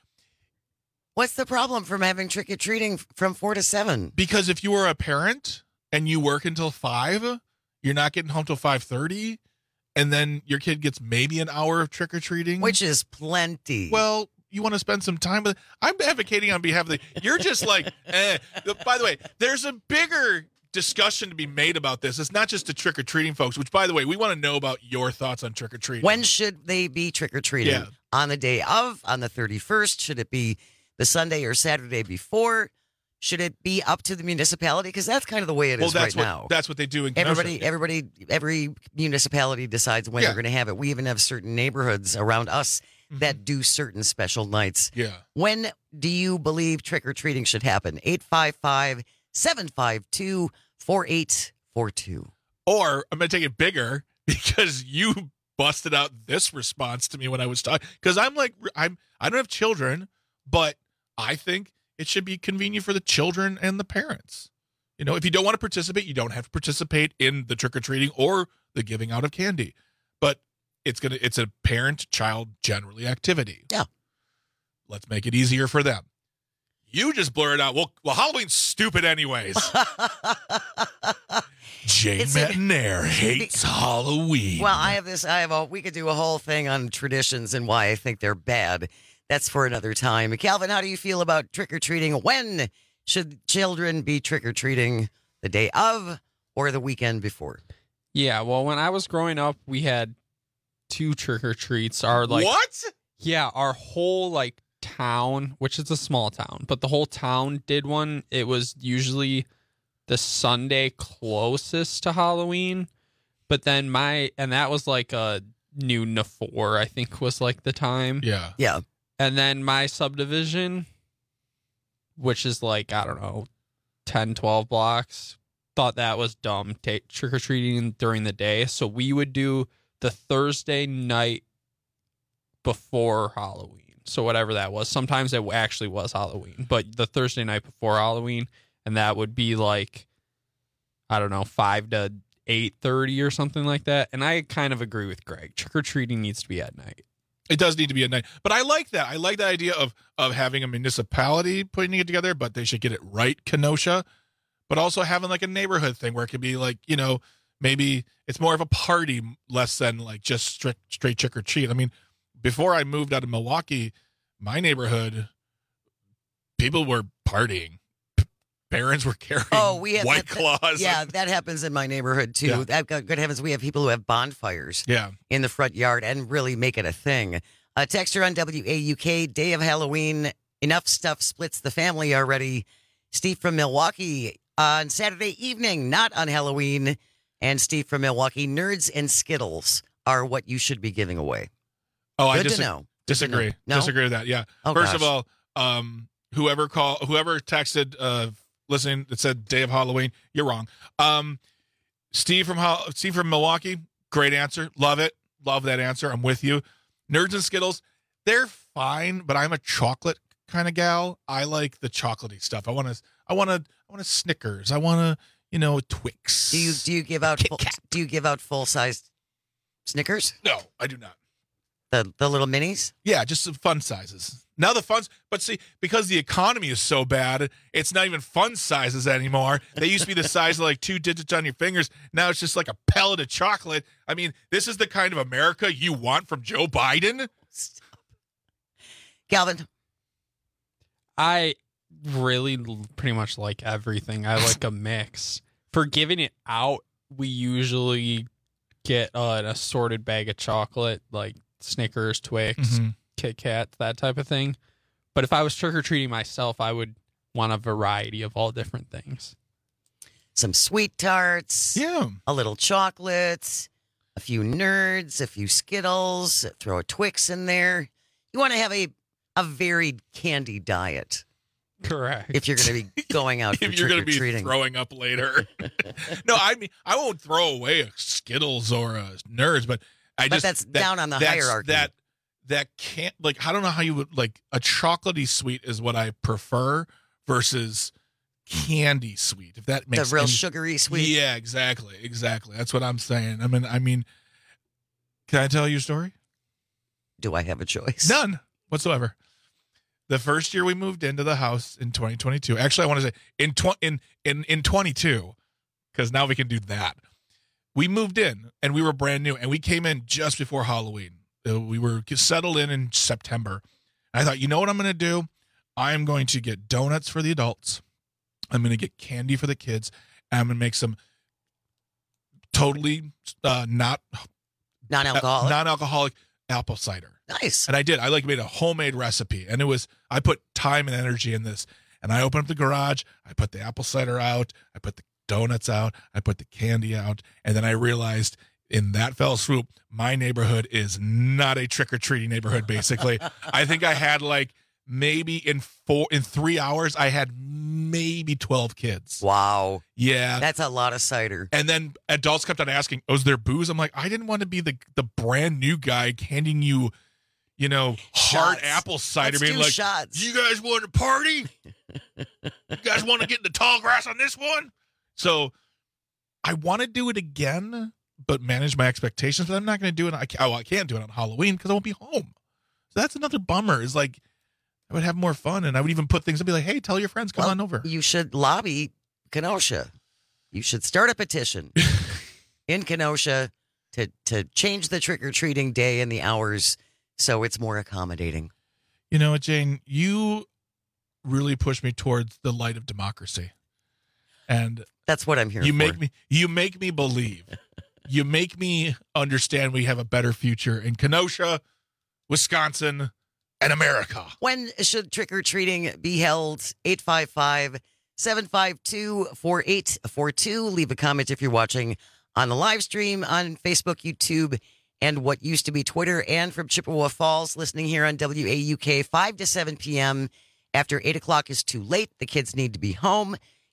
What's the problem from having trick-or-treating from four to seven? Because if you are a parent and you work until five, you're not getting home till five thirty, and then your kid gets maybe an hour of trick-or-treating. Which is plenty. Well, you want to spend some time with I'm advocating on behalf of the, you're just like, eh. By the way, there's a bigger discussion to be made about this. It's not just the trick-or-treating folks, which, by the way, we want to know about your thoughts on trick-or-treating. When should they be trick-or-treating? Yeah. On the day of, on the thirty-first? Should it be the Sunday or Saturday before? Should it be up to the municipality? Because that's kind of the way it well, is that's right what, now. That's what they do in Kenosha. Everybody, everybody, every municipality decides when Yeah. they're going to have it. We even have certain neighborhoods around us Mm-hmm. that do certain special nights. Yeah. When do you believe trick-or-treating should happen? eight five five, seven five two, four eight four two. Or I'm going to take it bigger because you busted out this response to me when I was talking. Because I'm like, I'm, I don't have children, but I think it should be convenient for the children and the parents. You know, if you don't want to participate, you don't have to participate in the trick-or-treating or the giving out of candy. But it's gonna it's a parent-child generally activity. Yeah. Let's make it easier for them. You just blurred out, well, well Halloween's stupid anyways. Jane It's a- McNair hates Halloween. Well, I have this. I have a. We could do a whole thing on traditions and why I think they're bad. That's for another time. Calvin, how do you feel about trick or treating? When should children be trick or treating? The day of or the weekend before? Yeah. Well, when I was growing up, we had two trick or treats. Our like what? Yeah, our whole like town, which is a small town, but the whole town did one. It was usually the Sunday closest to Halloween, but then my and that was like a noon to four, I think was like the time. Yeah, yeah. And then my subdivision, which is like I don't know, ten, twelve blocks thought that was dumb, take trick-or-treating during the day. So we would do the Thursday night before Halloween. So whatever that was. Sometimes it actually was Halloween, but the Thursday night before Halloween, and that would be like, I don't know, five to eight thirty or something like that. And I kind of agree with Greg. Trick-or-treating needs to be at night. It does need to be at night. But I like that. I like the idea of of having a municipality putting it together, but they should get it right, Kenosha. But also having like a neighborhood thing where it could be like, you know, maybe it's more of a party less than like just strict, straight trick or treat. I mean, before I moved out of Milwaukee, my neighborhood, people were partying. P- parents were carrying oh, we have White that, Claws. Yeah, that happens in my neighborhood too. Yeah. That, good heavens, we have people who have bonfires yeah. in the front yard and really make it a thing. A texter on W A U K, day of Halloween, enough stuff splits the family already. Steve from Milwaukee, on Saturday evening, not on Halloween. And Steve from Milwaukee, nerds and Skittles are what you should be giving away. Oh, Good I dis- to know. Good disagree. to know. No? Disagree with that. Yeah. Oh, First gosh. of all, um, whoever call, whoever texted, uh, listening that said day of Halloween, you're wrong. Um, Steve from Ho- Steve from Milwaukee, great answer. Love it. Love that answer. I'm with you. Nerds and Skittles, they're fine, but I'm a chocolate kind of gal. I like the chocolatey stuff. I want to. I want to. I want to Snickers. I want to. You know, Twix. Do you do you give out full, do you give out full sized Snickers? No, I do not. The the little minis? Yeah, just some fun sizes. Now the fun, but see, because the economy is so bad, it's not even fun sizes anymore. They used to be the size of like two digits on your fingers. Now it's just like a pellet of chocolate. I mean, this is the kind of America you want from Joe Biden? Stop. Calvin. I really l- pretty much like everything. I like a mix. For giving it out, we usually get uh, an assorted bag of chocolate, like Snickers, Twix, Mhm. Kit Kat, that type of thing. But if I was trick-or-treating myself, I would want a variety of all different things. Some sweet tarts. Yeah. A little chocolate. A few nerds. A few Skittles. Throw a Twix in there. You want to have a, a varied candy diet. Correct. If you're going to be going out for If you're going to be trick-or-treating. throwing up later. No, I mean, I won't throw away a Skittles or a Nerds, but I But just. that's that- down on the that's- hierarchy. That, that can't, like, I don't know how you would, like, a chocolatey sweet is what I prefer versus candy sweet, if that The makes real any- sugary sweet. Yeah, exactly. Exactly. That's what I'm saying. I mean, I mean, can I tell you a story? Do I have a choice? None whatsoever. The first year we moved into the house in twenty twenty-two. Actually, I want to say in tw- in in in twenty-two, because now we can do that. We moved in and we were brand new, and we came in just before Halloween. Uh, we were settled in in September. I thought, you know what I'm going to do? I'm going to get donuts for the adults. I'm going to get candy for the kids. And I'm going to make some totally uh, not Non-alcoholic. uh, non-alcoholic apple cider. Nice. And I did. I like made a homemade recipe, and it was I put time and energy in this. And I opened up the garage. I put the apple cider out. I put the donuts out. I put the candy out, and then I realized in that fell swoop, my neighborhood is not a trick or treating neighborhood. Basically, I think I had like maybe in four in three hours, I had maybe twelve kids. Wow. Yeah, That's a lot of cider. and then adults kept on asking, "Oh, is there booze?" I'm like, I didn't want to be the the brand new guy handing you, you know, hard Shots. apple cider, Let's being do like, shots. "You guys want to party? You guys want to get in the tall grass on this one?" So I want to do it again, but manage my expectations. But I'm not going to do it. I can't, oh, I can't do it on Halloween because I won't be home. So that's another bummer. Is like I would have more fun, and I would even put things and be like, "Hey, tell your friends, come Well, on over." You should lobby Kenosha. You should start a petition in Kenosha to to change the trick or treating day and the hours so it's more accommodating. You know what, Jane? You really push me towards the light of democracy, and That's what I'm here you for. make me. You make me believe. You make me understand we have a better future in Kenosha, Wisconsin, and America. When should trick or treating be held? eight five five, seven five two, four eight four two. Leave a comment if you're watching on the live stream on Facebook, YouTube, and what used to be Twitter, and from Chippewa Falls, listening here on W A U K, five to seven p.m. After eight o'clock is too late. The kids need to be home.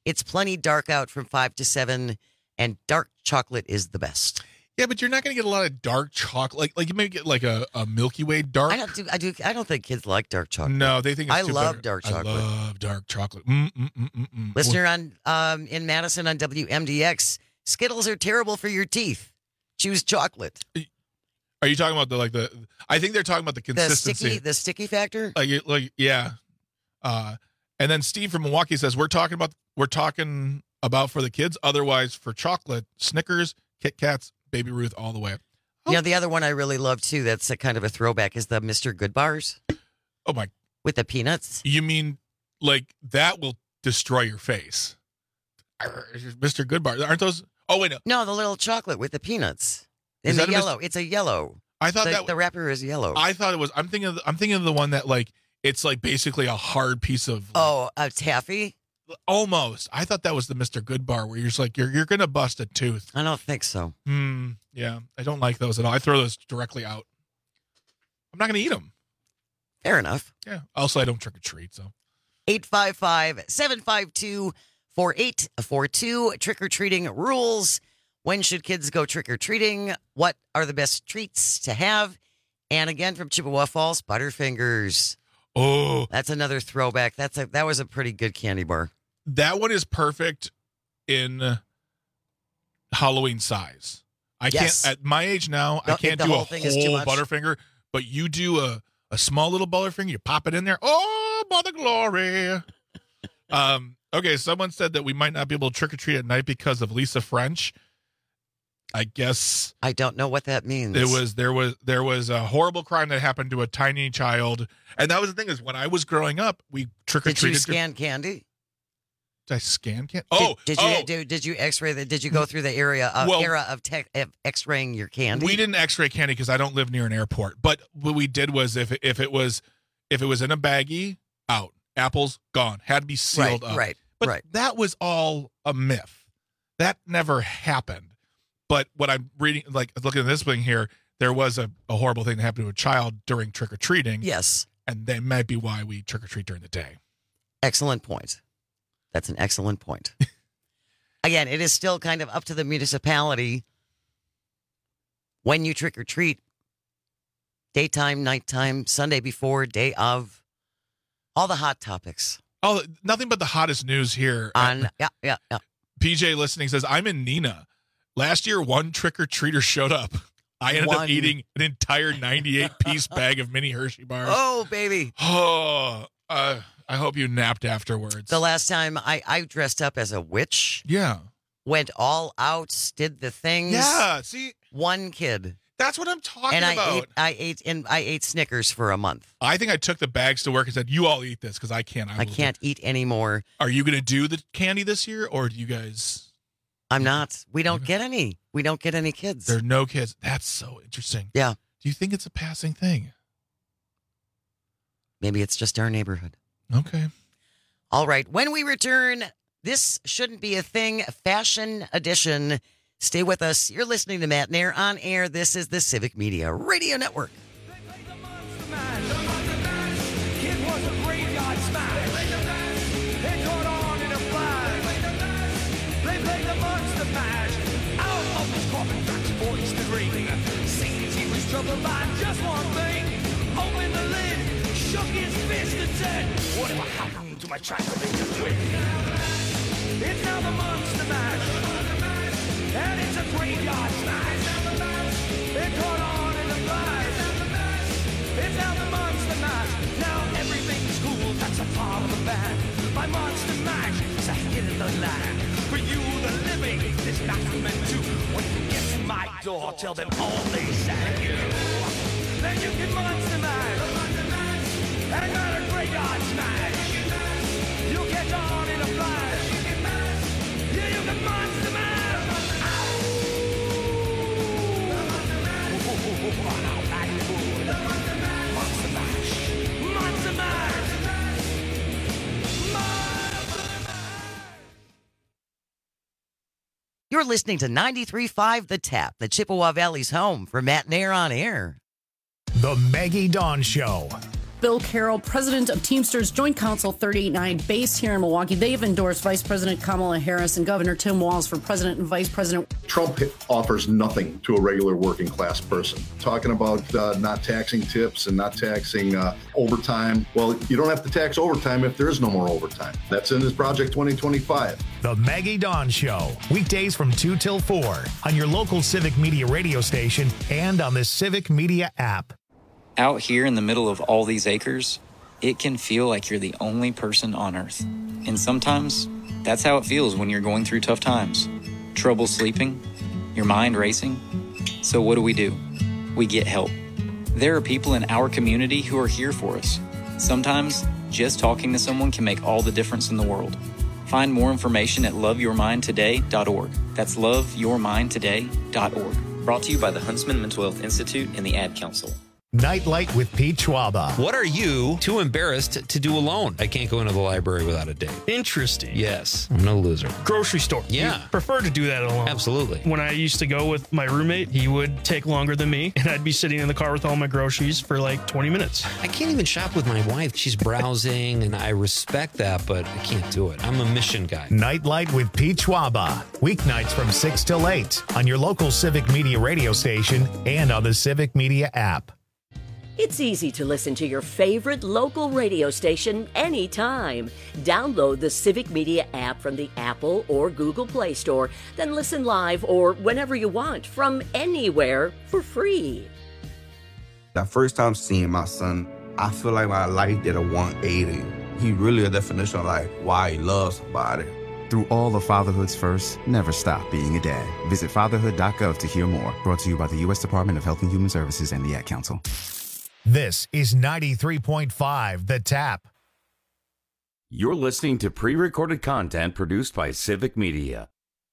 It's plenty dark out from five to seven, and dark chocolate is the best. Yeah, but you're not going to get a lot of dark chocolate. Like, like you may get like a, a Milky Way dark. I don't do. I do. I don't think kids like dark chocolate. No, they think it's I too love bitter. dark chocolate. I love dark chocolate. Mm, mm, mm, mm, mm. Listener on um, in Madison on W M D X, Skittles are terrible for your teeth. Choose chocolate. Are you talking about the like the? I think they're talking about the The consistency. sticky, the sticky factor. Like, it- like yeah. Uh, and then Steve from Milwaukee says we're talking about we're talking about for the kids. Otherwise, for chocolate, Snickers, Kit Kats, Baby Ruth, all the way. You know, the other one I really love too. That's a kind of a throwback. Is the Mister Good bars? Oh my! With the peanuts. You mean like that will destroy your face, Mister Goodbar? Aren't those? Oh wait, no. No, the little chocolate with the peanuts. In Is the that a Mis- yellow. It's a yellow. I thought the, that the wrapper is yellow. I thought it was. I'm thinking. Of, I'm thinking of the one that like it's like basically a hard piece of. Oh, a taffy. Almost. I thought that was the Mister Goodbar where you're just like you're you're gonna bust a tooth. I don't think so. Hmm. Yeah, I don't like those at all. I throw those directly out. I'm not gonna eat them. Fair enough. Yeah. Also, I don't trick or treat. So. eight five five, seven five two, four eight four two. Trick-or-treating rules. When should kids go trick-or-treating? What are the best treats to have? And again, from Chippewa Falls, Butterfingers. Oh. That's another throwback. That's a That was a pretty good candy bar. That one is perfect in Halloween size. I Yes. can't, at my age now, No, I can't the do whole a thing is too whole much. Butterfinger, but you do a, a small little Butterfinger, you pop it in there. Oh, mother glory. um. Okay, someone said that we might not be able to trick-or-treat at night because of Lisa French. I guess I don't know what that means. it was there was there was a horrible crime that happened to a tiny child, and that was the thing is when I was growing up, we trick or Did you treated. scan candy? Did I scan candy? Oh, did, did you oh. do, did you X-ray the? Did you go through the area of Well, era of, tech, of X-raying your candy? We didn't X-ray candy because I don't live near an airport. But what we did was if if it was if it was in a baggie, out. Apples gone. Had to be sealed Right, up. right, But right. that was all a myth. That never happened. But what I'm reading, like looking at this thing here, there was a, a horrible thing that happened to a child during trick or treating. Yes, and that might be why we trick or treat during the day. Excellent point. That's an excellent point. Again, it is still kind of up to the municipality when you trick or treat. Daytime, nighttime, Sunday before, day of, all the hot topics. Oh, nothing but the hottest news here. On yeah, yeah, yeah. P J listening says, I'm in Neenah. Last year, one trick-or-treater showed up. I ended One. up eating an entire ninety-eight piece bag of mini Hershey bars. Oh, baby. Oh, uh, I hope you napped afterwards. The last time I, I dressed up as a witch. Yeah. Went all out, did the things. Yeah, see? One kid. That's what I'm talking and I about. ate, I ate, and I ate Snickers for a month. I think I took the bags to work and said, you all eat this because I can't. I will can't eat anymore. Are you going to do the candy this year or do you guys? I'm not. We don't get any. We don't get any kids. There are no kids. That's so interesting. Yeah. Do you think it's a passing thing? Maybe it's just our neighborhood. Okay. All right. When we return, this shouldn't be a thing, Fashion Edition. Stay with us. You're listening to Matt Nair on air. This is the Civic Media Radio Network. Troubled by just one thing. Opened the lid, shook his fist and said, whatever happened to my transylvanian twin? It's now the Monster Mash, and it's a graveyard smash. It caught on in the flash. It's now the Monster Mash. Now everything's cool, that's a part of the band. My Monster Mash is a hit in the land. For you, the living, this mash is meant to. When you get to my door, tell them all they sang you. Then you can Monster Mash. And not a graveyard smash. You'll catch on in a flash. Yeah, you can Monster Mash. Monster Mash. Monster Mash. You're listening to ninety-three point five The Tap, the Chippewa Valley's home for Matt Nair on air. The Maggie Dawn Show. Bill Carroll, president of Teamsters Joint Council three eighty-nine, based here in Milwaukee. They've endorsed Vice President Kamala Harris and Governor Tim Walz for president and vice president. Trump offers nothing to a regular working class person. Talking about uh, not taxing tips and not taxing uh, overtime. Well, you don't have to tax overtime if there is no more overtime. That's in his Project twenty twenty-five. The Maggie Dawn Show, weekdays from two till four on your local Civic Media radio station and on the Civic Media app. Out here in the middle of all these acres, it can feel like you're the only person on Earth. And sometimes, that's how it feels when you're going through tough times. Trouble sleeping, your mind racing. So what do we do? We get help. There are people in our community who are here for us. Sometimes, just talking to someone can make all the difference in the world. Find more information at love your mind today dot org. That's love your mind today dot org. Brought to you by the Huntsman Mental Health Institute and the Ad Council. Nightlight with Pete Schwaba. What are you too embarrassed to do alone? I can't go into the library without a date. Interesting. Yes, I'm no loser. Grocery store. Yeah. You prefer to do that alone. Absolutely. When I used to go with my roommate, he would take longer than me, and I'd be sitting in the car with all my groceries for like twenty minutes. I can't even shop with my wife. She's browsing, and I respect that, but I can't do it. I'm a mission guy. Nightlight with Pete Schwaba. Weeknights from six till eight on your local Civic Media radio station and on the Civic Media app. It's easy to listen to your favorite local radio station anytime. Download the Civic Media app from the Apple or Google Play Store, then listen live or whenever you want from anywhere for free. That first time seeing my son, I feel like my life did a one eighty. He really a definition of like why he loves somebody. Through all of fatherhood's first, never stop being a dad. Visit fatherhood dot gov to hear more. Brought to you by the U S Department of Health and Human Services and the Ad Council. This is ninety-three point five The Tap. You're listening to pre-recorded content produced by Civic Media.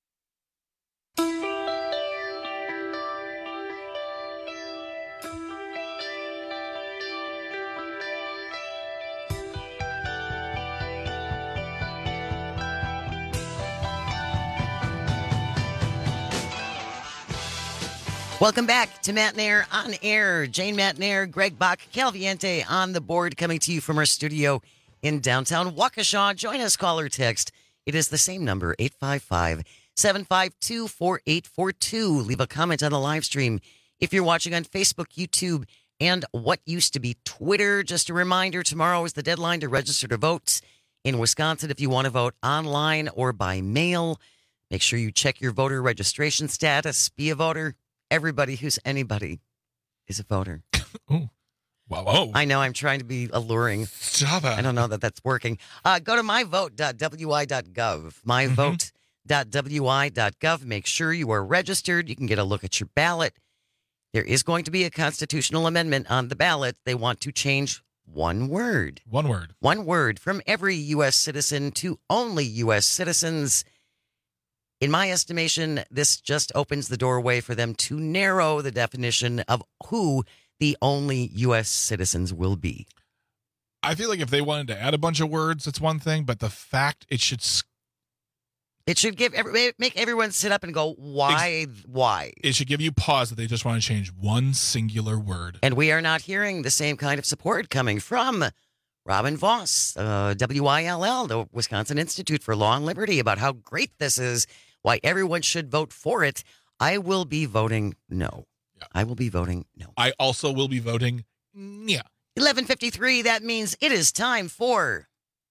Welcome back to Matt Nair on Air. Jane Matt Nair, Greg Bach, Calviente on the board, coming to you from our studio in downtown Waukesha. Join us, call or text. It is the same number, eight five five, seven five two, four eight four two. Leave a comment on the live stream if you're watching on Facebook, YouTube, and what used to be Twitter. Just a reminder, tomorrow is the deadline to register to vote in Wisconsin. If you want to vote online or by mail, make sure you check your voter registration status. Be a voter. Everybody who's anybody is a voter. Ooh. Wow. Whoa. I know I'm trying to be alluring. Stop it. I don't know that that's working. Uh, go to my vote dot w i dot gov. my vote dot w i dot gov. Make sure you are registered. You can get a look at your ballot. There is going to be a constitutional amendment on the ballot. They want to change one word. One word. One word from every U S citizen to only U S citizens. In my estimation, this just opens the doorway for them to narrow the definition of who the only U S citizens will be. I feel like if they wanted to add a bunch of words, it's one thing, but the fact it should... It should give every, make everyone sit up and go, why, Ex- why? It should give you pause that they just want to change one singular word. And we are not hearing the same kind of support coming from Robin Voss, uh, W I L L, the Wisconsin Institute for Law and Liberty, about how great this is, why everyone should vote for it. I will be voting no. Yeah. I will be voting no. I also will be voting yeah. eleven fifty-three, that means it is time for...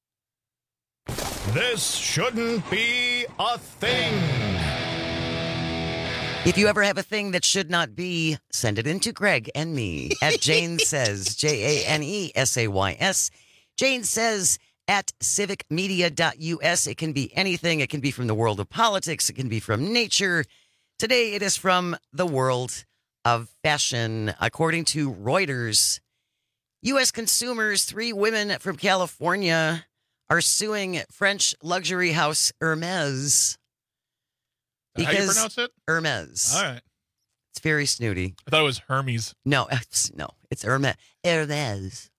This shouldn't be a thing. If you ever have a thing that should not be, send it in to Greg and me at Jane Says, J A N E S A Y S. Jane Says at civic media dot u s. It can be anything. It can be from the world of politics. It can be from nature. Today, it is from the world of fashion. According to Reuters, U S consumers, three women from California, are suing French luxury house Hermes. How you pronounce it? Hermes. All right. It's very snooty. I thought it was Hermes. No, it's, no, it's Hermes. Hermes.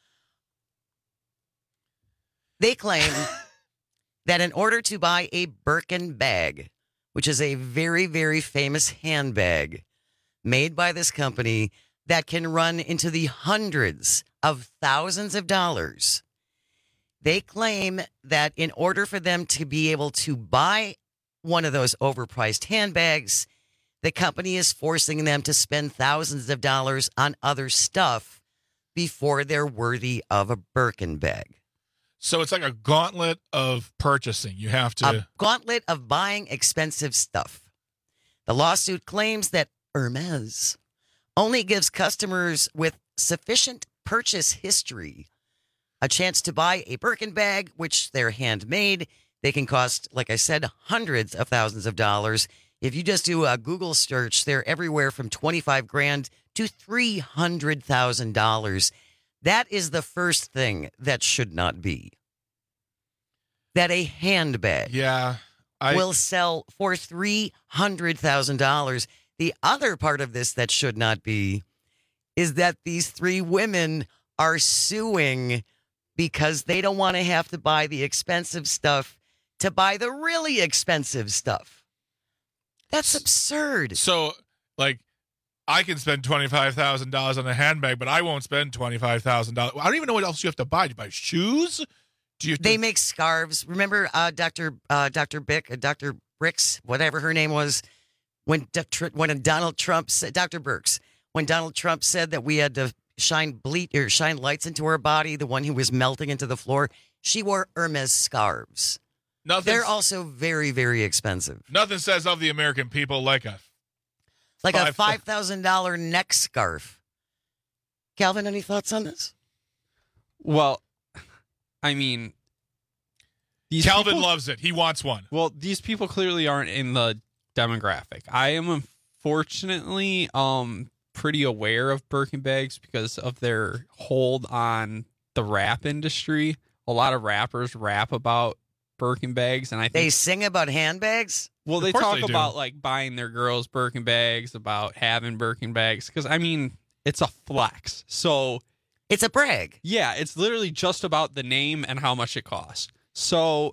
They claim that in order to buy a Birkin bag, which is a very, very famous handbag made by this company that can run into the hundreds of thousands of dollars. They claim that in order for them to be able to buy one of those overpriced handbags, the company is forcing them to spend thousands of dollars on other stuff before they're worthy of a Birkin bag. So it's like a gauntlet of purchasing. You have to... A gauntlet of buying expensive stuff. The lawsuit claims that Hermes only gives customers with sufficient purchase history a chance to buy a Birkin bag, which they're handmade. They can cost, like I said, hundreds of thousands of dollars. If you just do a Google search, they're everywhere from twenty-five grand to three hundred thousand dollars. That is the first thing that should not be. That a handbag yeah, I... will sell for three hundred thousand dollars. The other part of this that should not be is that these three women are suing because they don't want to have to buy the expensive stuff to buy the really expensive stuff. That's absurd. So, like, I can spend twenty-five thousand dollars on a handbag, but I won't spend twenty-five thousand dollars. I don't even know what else you have to buy. Do you buy shoes? Do you have to- They make scarves. Remember uh, Doctor Uh, Doctor Bick, uh, Doctor Bricks, whatever her name was, when, when Donald Trump said, Doctor Birx, when Donald Trump said that we had to shine bleach or shine lights into her body, the one who was melting into the floor, she wore Hermes scarves. Nothing's- They're also very, very expensive. Nothing says of the American people like a Like five, a five thousand dollars neck scarf. Calvin, any thoughts on this? Well, I mean, these Calvin people, loves it. He wants one. Well, these people clearly aren't in the demographic. I am unfortunately um pretty aware of Birkin bags because of their hold on the rap industry. A lot of rappers rap about Birkin bags, and I think They sing about handbags? well, Of they course talk they do. about like buying their girls Birkin bags, about having Birkin bags, because I mean, it's a flex. So It's a brag. yeah, it's literally just about the name and how much it costs. So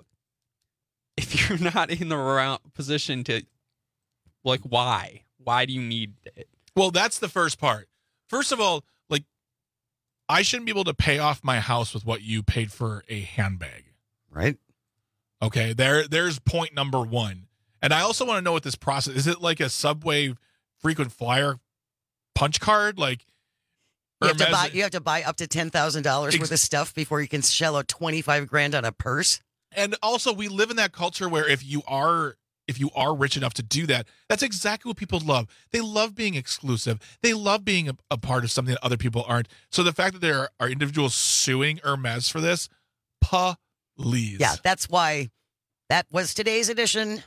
if you're not in the round position to, like, why? Why do you need it? Well, that's the first part. First of all, like, I shouldn't be able to pay off my house with what you paid for a handbag. Right. Okay, there, there's point number one. And I also want to know what this process is. It like a Subway frequent flyer punch card? Like, You have, to Hermes- buy, you have to buy up to ten thousand dollars Ex- worth of stuff before you can shell out twenty-five grand on a purse. And also, we live in that culture where if you are if you are rich enough to do that, that's exactly what people love. They love being exclusive. They love being a, a part of something that other people aren't. So the fact that there are individuals suing Hermes for this, please. Yeah, that's why that was today's edition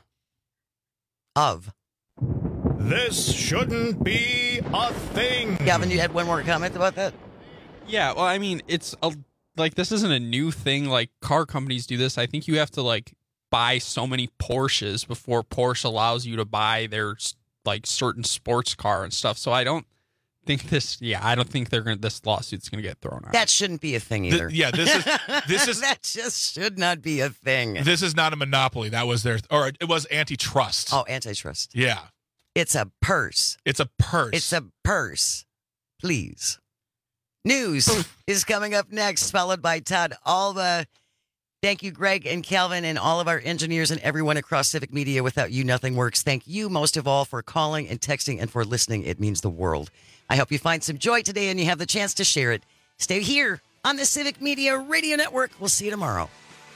of This Shouldn't Be a Thing. Gavin, you had one more comment about that? Yeah, well, I mean, it's a, like this isn't a new thing. Like car companies do this. I think you have to like buy so many Porsches before Porsche allows you to buy their like certain sports car and stuff. So I don't think this. Yeah, I don't think they're gonna. This lawsuit's gonna get thrown out. That shouldn't be a thing Th- either. yeah, this is this is that just should not be a thing. this is not a monopoly. That was their or it was antitrust. Oh, antitrust. Yeah. It's a purse. It's a purse. It's a purse. Please. News is coming up next, followed by Todd Alba. Thank you, Greg and Calvin, and all of our engineers and everyone across Civic Media. Without you, nothing works. Thank you most of all for calling and texting and for listening. It means the world. I hope you find some joy today and you have the chance to share it. Stay here on the Civic Media Radio Network. We'll see you tomorrow.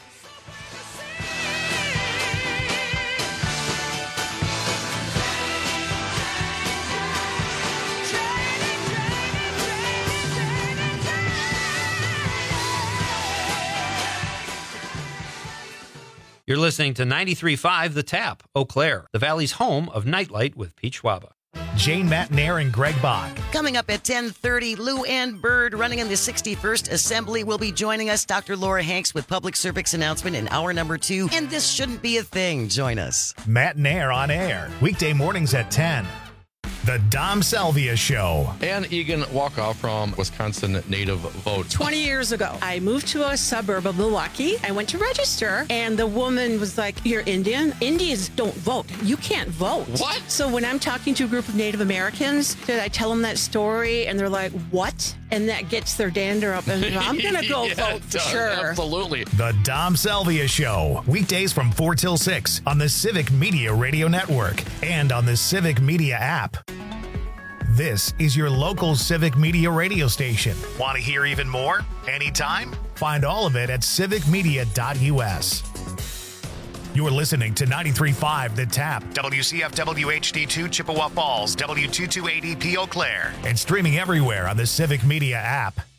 You're listening to ninety-three point five The Tap, Eau Claire, the Valley's home of Nightlight with Pete Schwaba. Jane Matnair and Greg Bach. Coming up at ten thirty, Lou Ann Bird, running in the sixty-first Assembly, will be joining us. Doctor Laura Hanks with Public Service Announcement in hour number two. And this shouldn't be a thing. Join us. Matt Nair on air. Weekday mornings at ten. The Dom Salvia Show. Ann Egan Walkoff from Wisconsin Native Vote. twenty years ago, I moved to a suburb of Milwaukee. I went to register, and the woman was like, "You're Indian? Indians don't vote. You can't vote." What? So when I'm talking to a group of Native Americans, did I tell them that story? And they're like, "What?" and that gets their dander up. And I'm going to go Yeah, vote it for does. sure. Absolutely. The Dom Salvia Show, weekdays from four till six on the Civic Media Radio Network and on the Civic Media app. This is your local Civic Media radio station. Want to hear even more? Anytime? Find all of it at civic media dot u s. You're listening to ninety-three point five The Tap, W C F W H D two Chippewa Falls, W two two eight E P Eau Claire, and streaming everywhere on the Civic Media app.